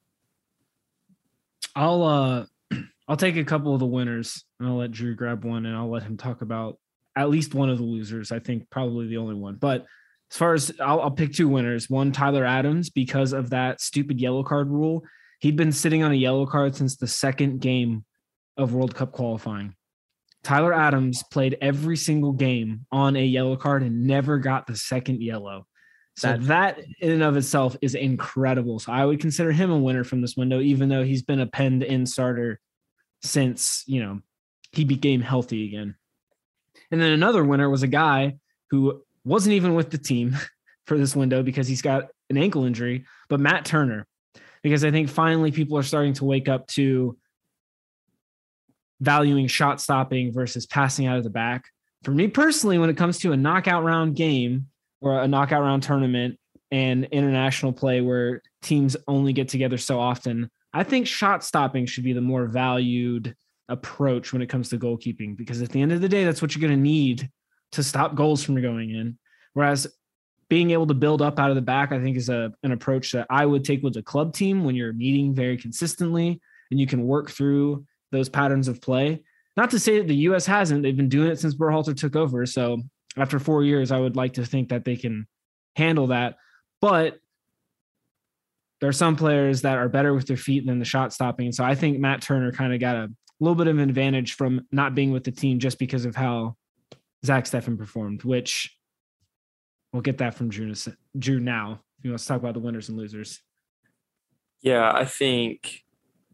I'll uh I'll take a couple of the winners and I'll let Drew grab one and I'll let him talk about at least one of the losers. I think probably the only one. But as far as I'll, I'll pick two winners. One, Tyler Adams, because of that stupid yellow card rule. He'd been sitting on a yellow card since the second game of World Cup qualifying. Tyler Adams played every single game on a yellow card and never got the second yellow. So that, that in and of itself is incredible. So I would consider him a winner from this window, even though he's been a penned in starter since, you know, he became healthy again. And then another winner was a guy who wasn't even with the team for this window because he's got an ankle injury, but Matt Turner, because I think finally people are starting to wake up to valuing shot stopping versus passing out of the back. For me personally, when it comes to a knockout round game or a knockout round tournament and international play where teams only get together so often, I think shot stopping should be the more valued approach when it comes to goalkeeping, because at the end of the day, that's what you're going to need to stop goals from going in. Whereas being able to build up out of the back, I think is a, an approach that I would take with a club team when you're meeting very consistently and you can work through those patterns of play. Not to say that the U S hasn't, they've been doing it since Berhalter took over. So after four years, I would like to think that they can handle that. But there are some players that are better with their feet than the shot stopping. So I think Matt Turner kind of got a little bit of an advantage from not being with the team just because of how Zach Steffen performed, which we'll get that from Drew, Drew now. If you want to talk about the winners and losers. Yeah, I think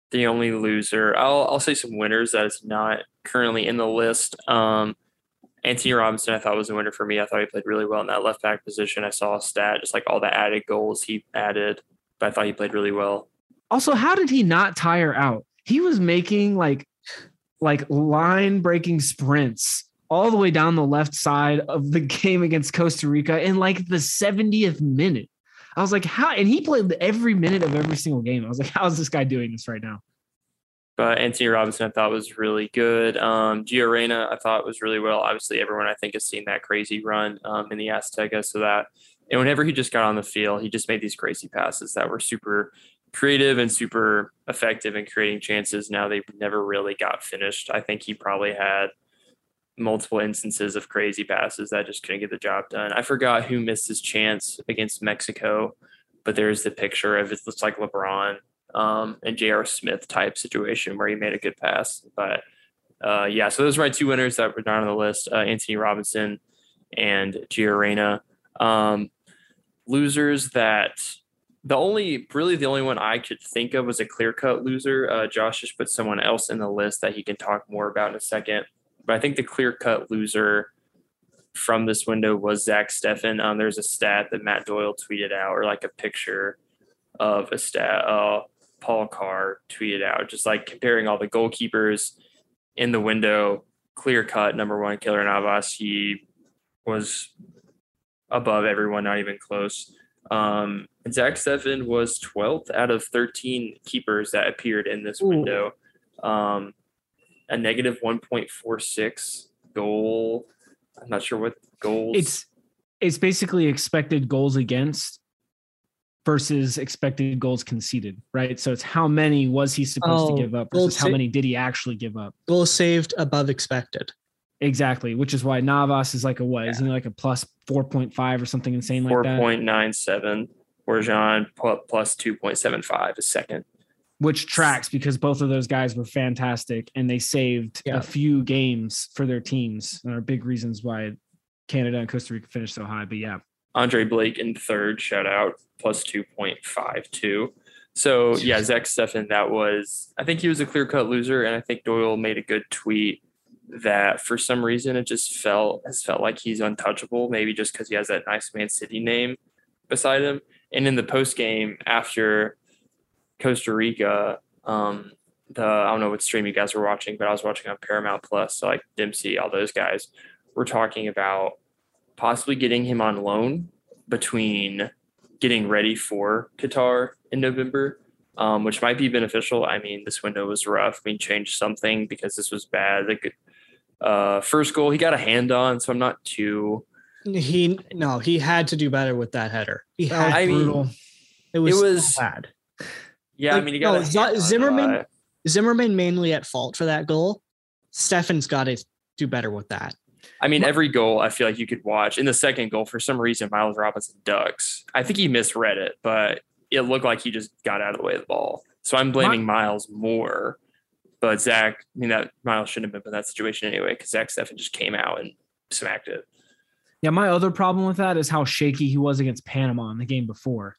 the only loser. I'll I'll say some winners that is not currently in the list. Um, Anthony Robinson, I thought was a winner for me. I thought he played really well in that left back position. I saw a stat, just like all the added goals he added, but I thought he played really well. Also, how did he not tire out? He was making like like line breaking sprints all the way down the left side of the game against Costa Rica in like the seventieth minute. I was like, how? And he played every minute of every single game. I was like, how is this guy doing this right now? But Anthony Robinson, I thought was really good. Um, Gio Reyna, I thought was really well. Obviously, everyone I think has seen that crazy run um, in the Azteca. So that, and whenever he just got on the field, he just made these crazy passes that were super creative and super effective in creating chances. Now they never really got finished. I think he probably had multiple instances of crazy passes that just couldn't get the job done. I forgot who missed his chance against Mexico, but there's the picture of it. Looks like LeBron um, and J R. Smith type situation where he made a good pass. But uh, yeah, so those are my two winners that were not on the list, uh, Anthony Robinson and Gio Reyna. Um, losers that the only, really the only one I could think of was a clear-cut loser. Uh, Josh just put someone else in the list that he can talk more about in a second. But I think the clear-cut loser from this window was Zach Steffen. Um, there's a stat that Matt Doyle tweeted out, or like a picture of a stat. Uh, Paul Carr tweeted out, just like comparing all the goalkeepers in the window. Clear-cut number one, Keylor Navas. He was above everyone, not even close. Um, and Zach Steffen was twelfth out of thirteen keepers that appeared in this Ooh. window. Um, a negative one point four six goal. I'm not sure what goals. It's it's basically expected goals against versus expected goals conceded, right? So it's how many was he supposed Oh, to give up goals versus how sa- many did he actually give up? Goals saved above expected. Exactly, which is why Navas is like a what? Yeah. Isn't he like a plus four point five or something insane like that? four point nine seven. Orjan plus two point seven five is second. Which tracks because both of those guys were fantastic and they saved Yeah. a few games for their teams and are big reasons why Canada and Costa Rica finished so high. But yeah, Andre Blake in third, shout out, plus two point five two. So yeah, Zach Steffen, that was, I think he was a clear-cut loser, and I think Doyle made a good tweet that for some reason it just felt has felt like he's untouchable, maybe just because he has that nice Man City name beside him. And in the post game after Costa Rica, um, the I don't know what stream you guys were watching, but I was watching on Paramount Plus. So like Dempsey, all those guys were talking about possibly getting him on loan between getting ready for Qatar in November, um, which might be beneficial. I mean, this window was rough. I mean, change something because this was bad. The uh, first goal, he got a hand on, so I'm not too. He no, he had to do better with that header. He that had. was I mean, brutal. it was, it was- so bad. Yeah, Like, I mean, he got no, a hand Z- on, Zimmerman- uh, Zimmerman mainly at fault for that goal. Steffen's got to do better with that. I mean, every goal I feel like you could watch. In the second goal, for some reason, Miles Robinson ducks. I think he misread it, but it looked like he just got out of the way of the ball. So I'm blaming Miles more. But Zach, I mean, that Miles shouldn't have been in that situation anyway, because Zach Steffen just came out and smacked it. Yeah, my other problem with that is how shaky he was against Panama in the game before,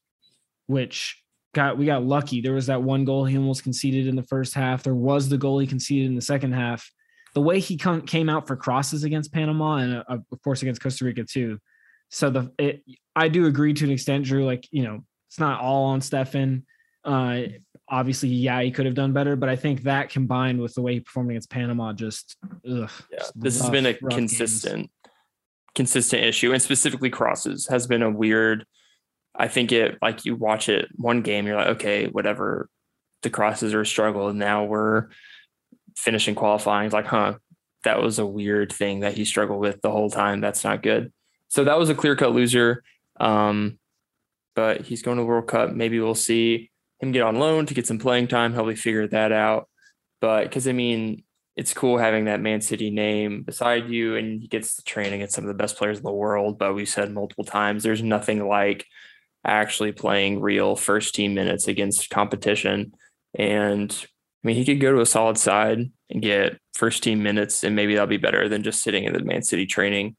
which got we got lucky. There was that one goal he almost conceded in the first half. There was the goal he conceded in the second half. The way he come, came out for crosses against Panama and uh, of course against Costa Rica too. So the it, I do agree to an extent, Drew. Like, you know, it's not all on Steffen. Uh, obviously, yeah, he could have done better, but I think that combined with the way he performed against Panama, just ugh, Yeah, just this has rough, been a rough consistent, games. consistent issue, and specifically crosses has been a weird. I think it like you watch it one game, you're like, okay, whatever. The crosses are a struggle, and now we're finishing qualifying. It's like, huh, that was a weird thing that he struggled with the whole time. That's not good. So that was a clear cut loser. Um, but he's going to the World Cup. Maybe we'll see him get on loan to get some playing time. Help me figure that out. But because I mean, it's cool having that Man City name beside you, and he gets to train against some of the best players in the world. But we've said multiple times, there's nothing like actually playing real first team minutes against competition. And I mean, he could go to a solid side and get first team minutes, and maybe that'll be better than just sitting in the Man City training.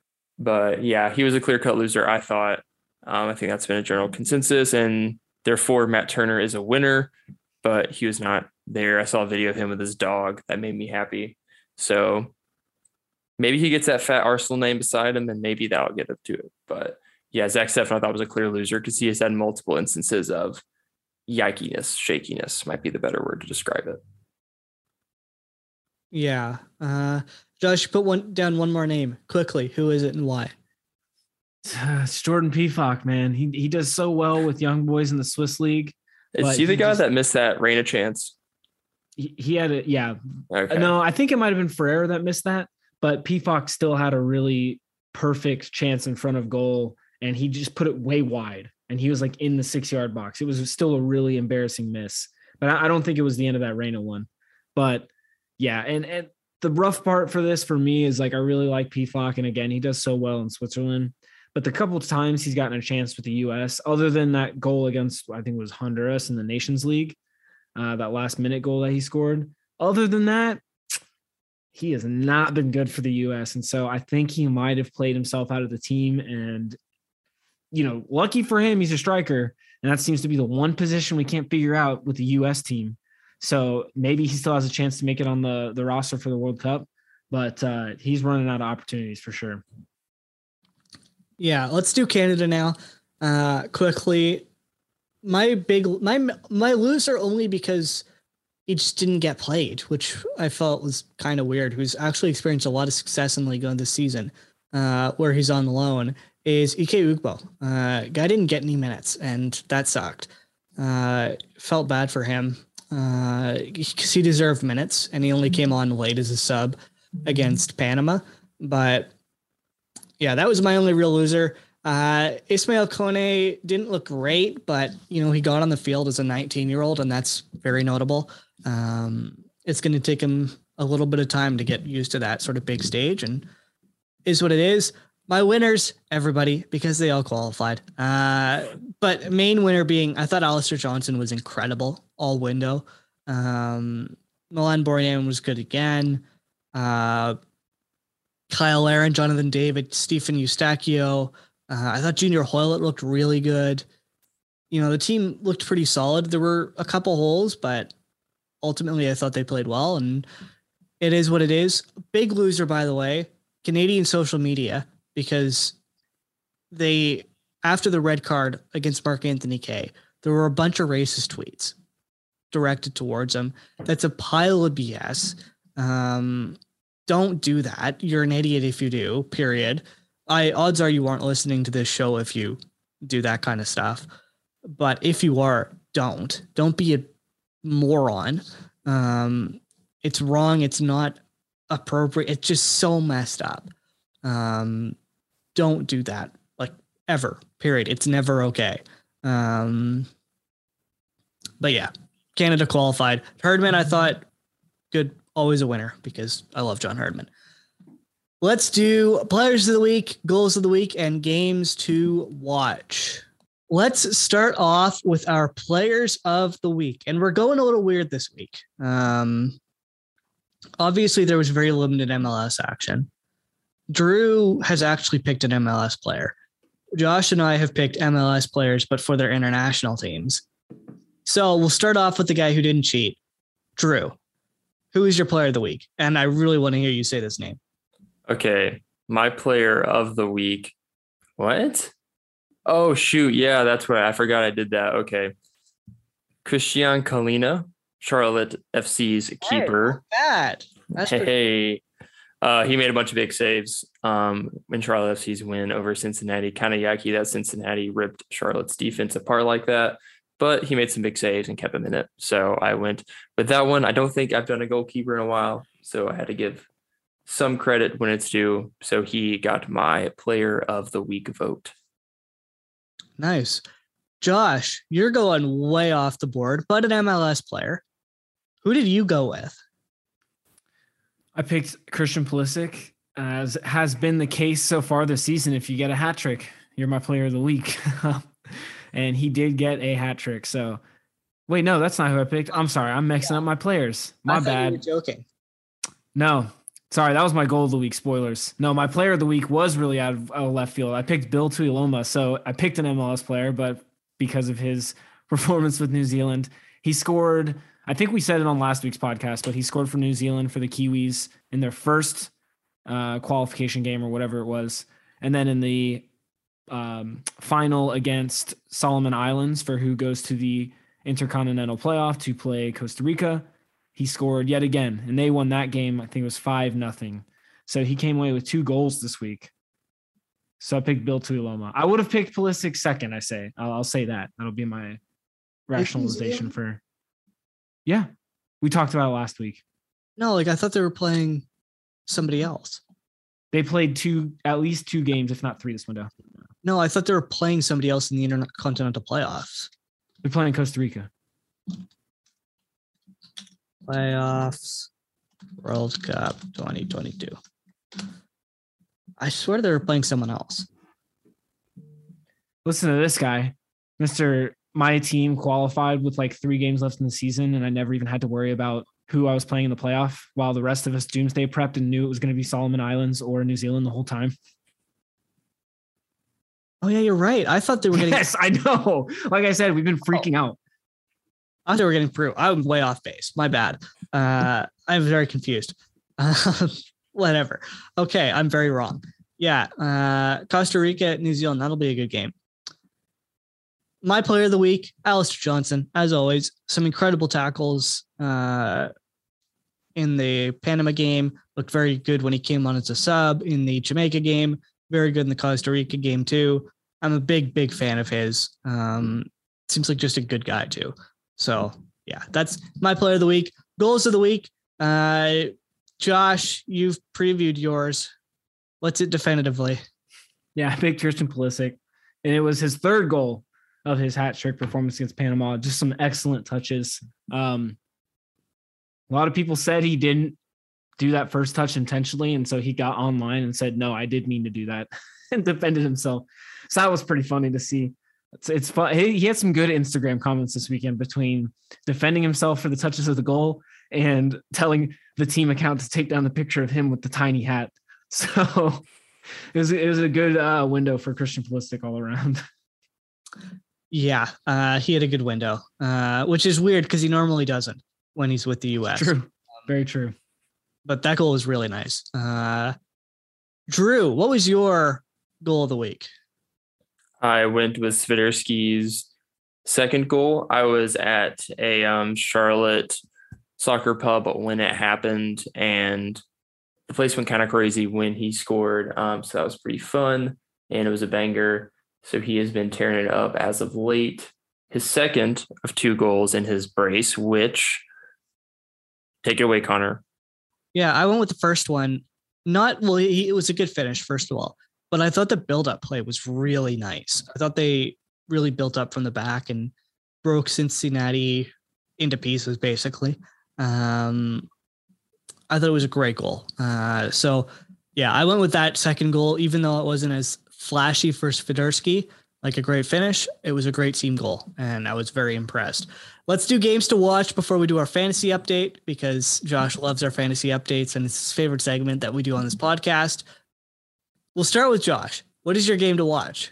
But yeah, he was a clear cut loser, I thought. Um, I think that's been a general consensus, and therefore Matt Turner is a winner, but he was not there. I saw a video of him with his dog that made me happy. So maybe he gets that fat Arsenal name beside him, and maybe that'll get up to it. But yeah, Zach Steffen I thought was a clear loser because he has had multiple instances of yikiness, shakiness might be the better word to describe it. Yeah. Uh, Josh, put one down one more name quickly. Who is it and why? It's Jordan Pefok, man. He he does so well with young boys in the Swiss League. Is he the he guy just, that missed that Reina chance? He, he had it, yeah. Okay. No, I think it might have been Ferreira that missed that, but Pefok still had a really perfect chance in front of goal, and he just put it way wide, and he was like in the six-yard box. It was still a really embarrassing miss, but I, I don't think it was the end of that Reina one. But yeah, and and the rough part for this for me is like I really like Pefok, and again, he does so well in Switzerland. But the couple of times he's gotten a chance with the U S, other than that goal against, I think it was Honduras in the Nations League, uh, that last minute goal that he scored. Other than that, he has not been good for the U S. And so I think he might have played himself out of the team. And, you know, lucky for him, he's a striker. And that seems to be the one position we can't figure out with the U S team. So maybe he still has a chance to make it on the, the roster for the World Cup. But uh, he's running out of opportunities for sure. Yeah, let's do Canada now. Uh, quickly, my big my my loser only because he just didn't get played, which I felt was kind of weird. Who's actually experienced a lot of success in Liga this season, uh, where he's on loan, is Ike Ugbo. Uh, guy didn't get any minutes, and that sucked. Uh, felt bad for him because uh, he deserved minutes, and he only came on late as a sub against Panama, but. Yeah, that was my only real loser. Uh, Ismail Kone didn't look great, but, you know, he got on the field as a nineteen-year-old, and that's very notable. Um, it's going to take him a little bit of time to get used to that sort of big stage, and is what it is. My winners, everybody, because they all qualified. Uh, but main winner being, I thought Alistair Johnson was incredible all window. Um, Milan Borjan was good again. Uh, Kyle Larin, Jonathan David, Stephen Eustachio. Uh, I thought Junior Hoylett looked really good. You know, the team looked pretty solid. There were a couple holes, but ultimately I thought they played well, and it is what it is. Big loser, by the way, Canadian social media, because they, after the red card against Mark Anthony Kaye, there were a bunch of racist tweets directed towards him. That's a pile of B S. Um, Don't do that. You're an idiot if you do, period. I odds are you aren't listening to this show if you do that kind of stuff. But if you are, don't. Don't be a moron. Um, it's wrong. It's not appropriate. It's just so messed up. Um, don't do that. Like, ever, period. It's never okay. Um, but yeah, Canada qualified. Herdman, I thought, good. Always a winner because I love John Herdman. Let's do players of the week, goals of the week, and games to watch. Let's start off with our players of the week. And we're going a little weird this week. Um, obviously, there was very limited M L S action. Drew has actually picked an M L S player. Josh and I have picked M L S players, but for their international teams. So we'll start off with the guy who didn't cheat, Drew. Who is your player of the week? And I really want to hear you say this name. Okay. My player of the week. What? Oh, shoot. Yeah, that's what I forgot I did that. Okay. Christian Kalina, Charlotte F C's keeper. Hey, not bad. That's hey, pretty- hey. Uh, he made a bunch of big saves um, in Charlotte F C's win over Cincinnati. Kind of yucky that Cincinnati ripped Charlotte's defense apart like that. But he made some big saves and kept them in it. So I went with that one. I don't think I've done a goalkeeper in a while, so I had to give some credit when it's due. So he got my player of the week vote. Nice. Josh, you're going way off the board, but an M L S player. Who did you go with? I picked Christian Pulisic, as has been the case so far this season. If you get a hat trick, you're my player of the week. And he did get a hat trick. So, wait, no, that's not who I picked. I'm sorry. I'm mixing yeah. up my players. My I bad. You were joking. No, sorry. That was my goal of the week. Spoilers. No, my player of the week was really out of, out of left field. I picked Bill Tuiloma. So I picked an M L S player, but because of his performance with New Zealand, he scored I think we said it on last week's podcast, but he scored for New Zealand for the Kiwis in their first uh, qualification game or whatever it was. And then in the um, final against Solomon Islands for who goes to the Intercontinental Playoff to play Costa Rica, he scored yet again, and they won that game. I think it was five nothing. So he came away with two goals this week. So I picked Bill Tuiloma. I would have picked Pulisic second, I say. I'll, I'll say that. That'll be my rationalization for. Yeah, we talked about it last week. No, like I thought they were playing somebody else. They played two, at least two games, if not three this window. No, I thought they were playing somebody else in the Intercontinental Playoffs. They're playing Costa Rica. Playoffs, World Cup twenty twenty-two. I swear they were playing someone else. Listen to this guy, Mister My team qualified with like three games left in the season, and I never even had to worry about who I was playing in the playoff, while the rest of us doomsday prepped and knew it was going to be Solomon Islands or New Zealand the whole time. Oh yeah, you're right. I thought they were getting. Yes, I know. Like I said, we've been freaking oh. out. I thought they were getting through. I'm way off base. My bad. Uh, I'm very confused. Uh, whatever. Okay, I'm very wrong. Yeah, uh, Costa Rica, New Zealand. That'll be a good game. My player of the week, Alistair Johnson, as always. Some incredible tackles uh, in the Panama game. Looked very good when he came on as a sub in the Jamaica game. Very good in the Costa Rica game too. I'm a big, big fan of his. Um, seems like just a good guy too. So yeah, that's my player of the week. Goals of the week. Uh, Josh, you've previewed yours. What's it definitively? Yeah, I picked Christian Pulisic, and it was his third goal of his hat trick performance against Panama. Just some excellent touches. Um, a lot of people said he didn't do that first touch intentionally, and so he got online and said, no, I did mean to do that, and defended himself. So that was pretty funny to see. It's, it's fun. He, he had some good Instagram comments this weekend between defending himself for the touches of the goal and telling the team account to take down the picture of him with the tiny hat. So it was, it was a good uh, window for Christian Pulisic all around. Yeah, uh, he had a good window, uh, which is weird because he normally doesn't when he's with the U S. True. Very true. But that goal was really nice. Uh, Drew, what was your goal of the week? I went with Swiderski's second goal. I was at a um, Charlotte soccer pub when it happened, and the place went kind of crazy when he scored. Um, so that was pretty fun, and it was a banger. So he has been tearing it up as of late. His second of two goals in his brace, which take it away, Connor. Yeah, I went with the first one. Not well, he, it was a good finish, first of all. But I thought the build-up play was really nice. I thought they really built up from the back and broke Cincinnati into pieces, basically. Um, I thought it was a great goal. Uh, so, yeah, I went with that second goal, even though it wasn't as flashy for Swiderski, like a great finish. It was a great team goal, and I was very impressed. Let's do games to watch before we do our fantasy update, because Josh loves our fantasy updates, and it's his favorite segment that we do on this podcast. We'll start with Josh. What is your game to watch?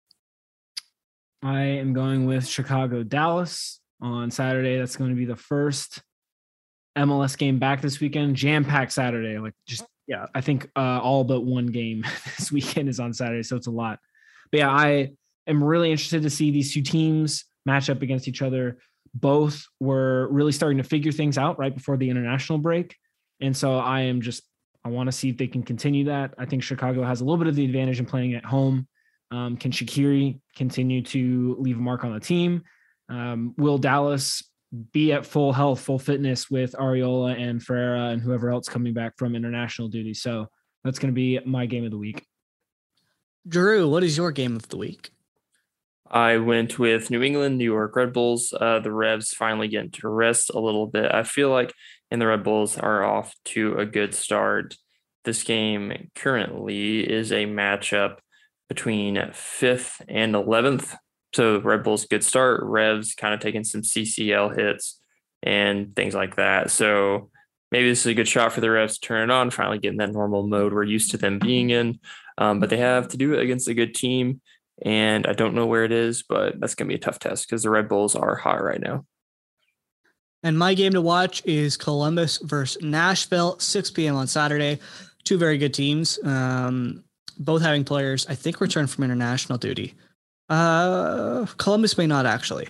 I am going with Chicago Dallas on Saturday. That's going to be the first M L S game back this weekend. Jam-packed Saturday. Like just, yeah, I think uh, all but one game this weekend is on Saturday, so it's a lot. But yeah, I am really interested to see these two teams match up against each other. Both were really starting to figure things out right before the international break. And so I am just, I want to see if they can continue that. I think Chicago has a little bit of the advantage in playing at home. Um, can Shaqiri continue to leave a mark on the team? Um, will Dallas be at full health, full fitness with Ariola and Ferreira and whoever else coming back from international duty? So that's going to be my game of the week. Drew, what is your game of the week? I went with New England, New York Red Bulls. Uh, the Revs finally getting to rest a little bit. I feel like, and the Red Bulls are off to a good start. This game currently is a matchup between fifth and eleventh. So Red Bulls good start. Revs kind of taking some C C L hits and things like that. So maybe this is a good shot for the Revs to turn it on, finally getting that normal mode we're used to them being in. Um, but they have to do it against a good team. And I don't know where it is, but that's going to be a tough test because the Red Bulls are hot right now. And my game to watch is Columbus versus Nashville, six p.m. on Saturday. Two very good teams, um, both having players, I think, return from international duty. Uh, Columbus may not actually.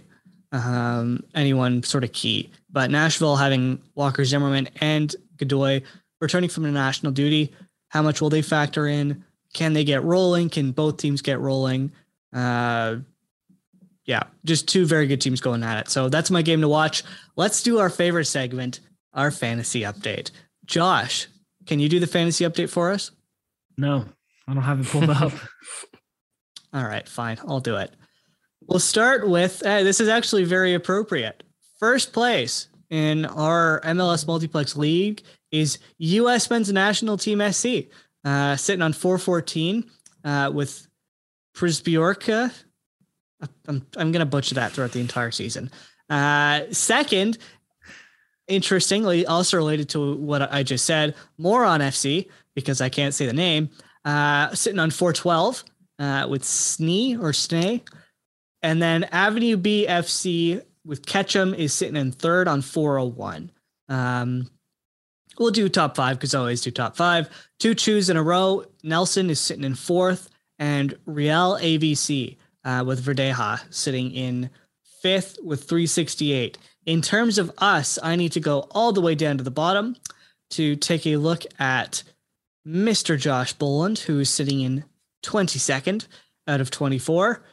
Um, anyone sort of key. But Nashville having Walker Zimmerman and Godoy returning from international duty. How much will they factor in? Can they get rolling? Can both teams get rolling? Uh, yeah, just two very good teams going at it. So that's my game to watch. Let's do our favorite segment, our fantasy update. Josh, can you do the fantasy update for us? No, I don't have it pulled up. All right, fine. I'll do it. We'll start with, uh, this is actually very appropriate. First place in our M L S Multiplex League is U S Men's National Team S C, uh, sitting on four fourteen uh, with Prisbjorka. I'm, I'm going to butcher that throughout the entire season. Uh, second, interestingly, also related to what I just said, Moron F C, because I can't say the name, uh, sitting on four twelve uh, with Snee or Snee. And then Avenue B F C with Ketchum is sitting in third on four oh one. Um, we'll do top five because I always do top five. Two chews in a row. Nelson is sitting in fourth, and Real A V C uh, with Verdeja sitting in fifth with three sixty-eight. In terms of us, I need to go all the way down to the bottom to take a look at Mister Josh Boland, who is sitting in twenty-second out of twenty-four.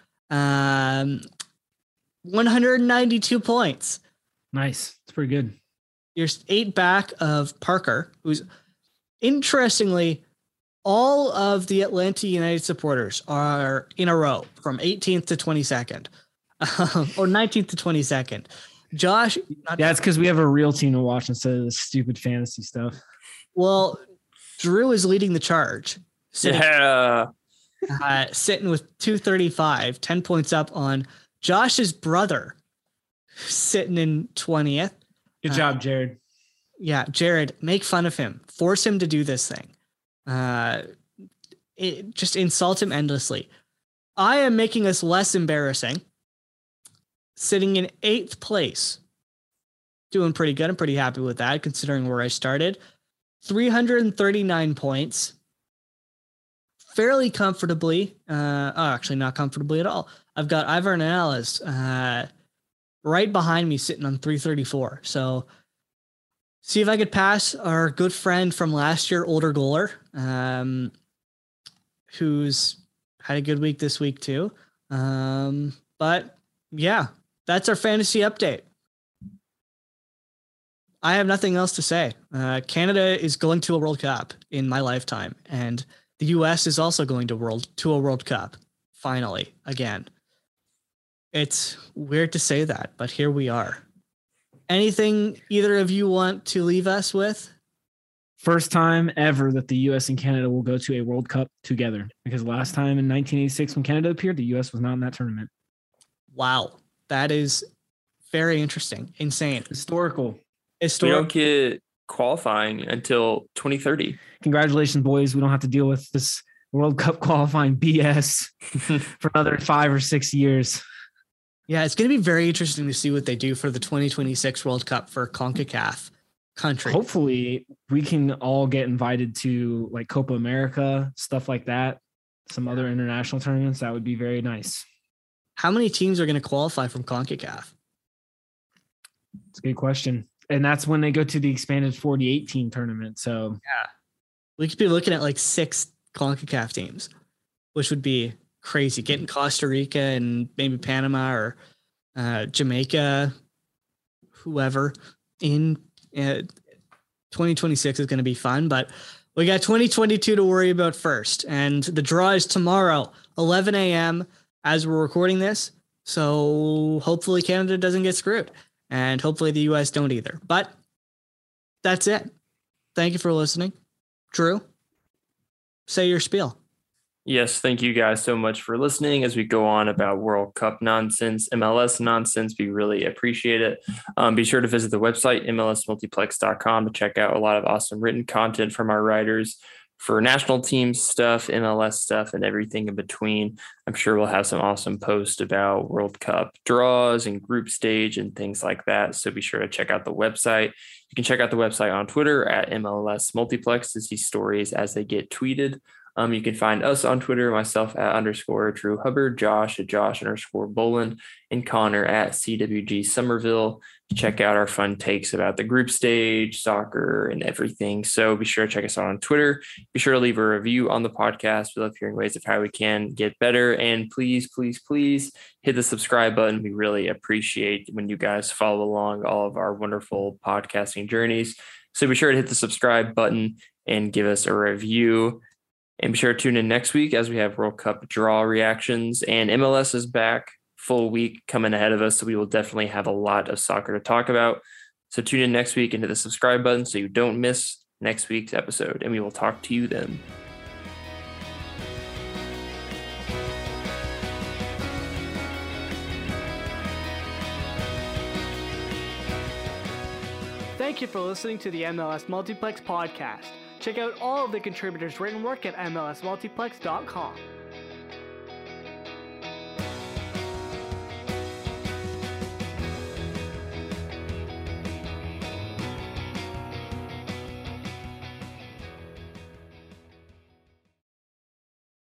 Um, one hundred ninety-two points. Nice. It's pretty good. You're eight back of Parker, who's interestingly, all of the Atlanta United supporters are in a row from eighteenth to twenty-second um, or nineteenth to twenty-second. Josh. Not yeah, it's because we have a real team to watch instead of this stupid fantasy stuff. Well, Drew is leading the charge. Sitting, Yeah. uh, sitting with two thirty-five, ten points up on Josh's brother, sitting in twentieth. Good job, uh, Jared. Yeah, Jared, make fun of him. Force him to do this thing. Uh, it, just insult him endlessly. I am making us less embarrassing. Sitting in eighth place. Doing pretty good. I'm pretty happy with that, considering where I started. three hundred thirty-nine points. Fairly comfortably. Uh, oh, actually, not comfortably at all. I've got Ivor Nales uh, right behind me, sitting on three thirty-four. So, see if I could pass our good friend from last year, Older Goaler, um, who's had a good week this week too. Um, but yeah, that's our fantasy update. I have nothing else to say. Uh, Canada is going to a World Cup in my lifetime, and the U S is also going to world to a World Cup finally again. It's weird to say that, but here we are. Anything either of you want to leave us with? First time ever that the U S and Canada will go to a World Cup together, because last time in nineteen eighty-six when Canada appeared, the U S was not in that tournament. Wow. That is very interesting. Insane. Historical. We don't get qualifying until twenty thirty. Congratulations, boys. We don't have to deal with this World Cup qualifying B S for another five or six years. Yeah, it's going to be very interesting to see what they do for the twenty twenty-six World Cup for CONCACAF country. Hopefully we can all get invited to like Copa America, stuff like that. Some other international tournaments. That would be very nice. How many teams are going to qualify from CONCACAF? It's a good question. And that's when they go to the expanded forty-eight team tournament. So yeah, we could be looking at like six CONCACAF teams, which would be crazy. Getting Costa Rica and maybe Panama or uh, Jamaica, whoever in uh, twenty twenty-six is going to be fun. But we got twenty twenty-two to worry about first. And the draw is tomorrow, eleven a.m. as we're recording this. So hopefully Canada doesn't get screwed. And hopefully the U S don't either. But that's it. Thank you for listening. Drew, say your spiel. Yes, thank you guys so much for listening as we go on about World Cup nonsense, M L S nonsense. We really appreciate it. Um, be sure to visit the website, M L S multiplex dot com, to check out a lot of awesome written content from our writers. for national team stuff, M L S stuff, and everything in between. I'm sure we'll have some awesome posts about World Cup draws and group stage and things like that. So be sure to check out the website. You can check out the website on Twitter at M L S Multiplex to see stories as they get tweeted. Um, you can find us on Twitter, myself at underscore Drew Hubbard, Josh at Josh underscore Boland, and Connor at C W G Somerville to check out our fun takes about the group stage, soccer, and everything. So be sure to check us out on Twitter. Be sure to leave a review on the podcast. We love hearing ways of how we can get better. And please, please, please hit the subscribe button. We really appreciate when you guys follow along all of our wonderful podcasting journeys. So be sure to hit the subscribe button and give us a review. And be sure to tune in next week as we have World Cup draw reactions, and M L S is back, full week coming ahead of us. So we will definitely have a lot of soccer to talk about. So tune in next week and hit the subscribe button so you don't miss next week's episode, and we will talk to you then. Thank you for listening to the M L S Multiplex podcast. Check out all of the contributors' written work at M L S multiplex dot com.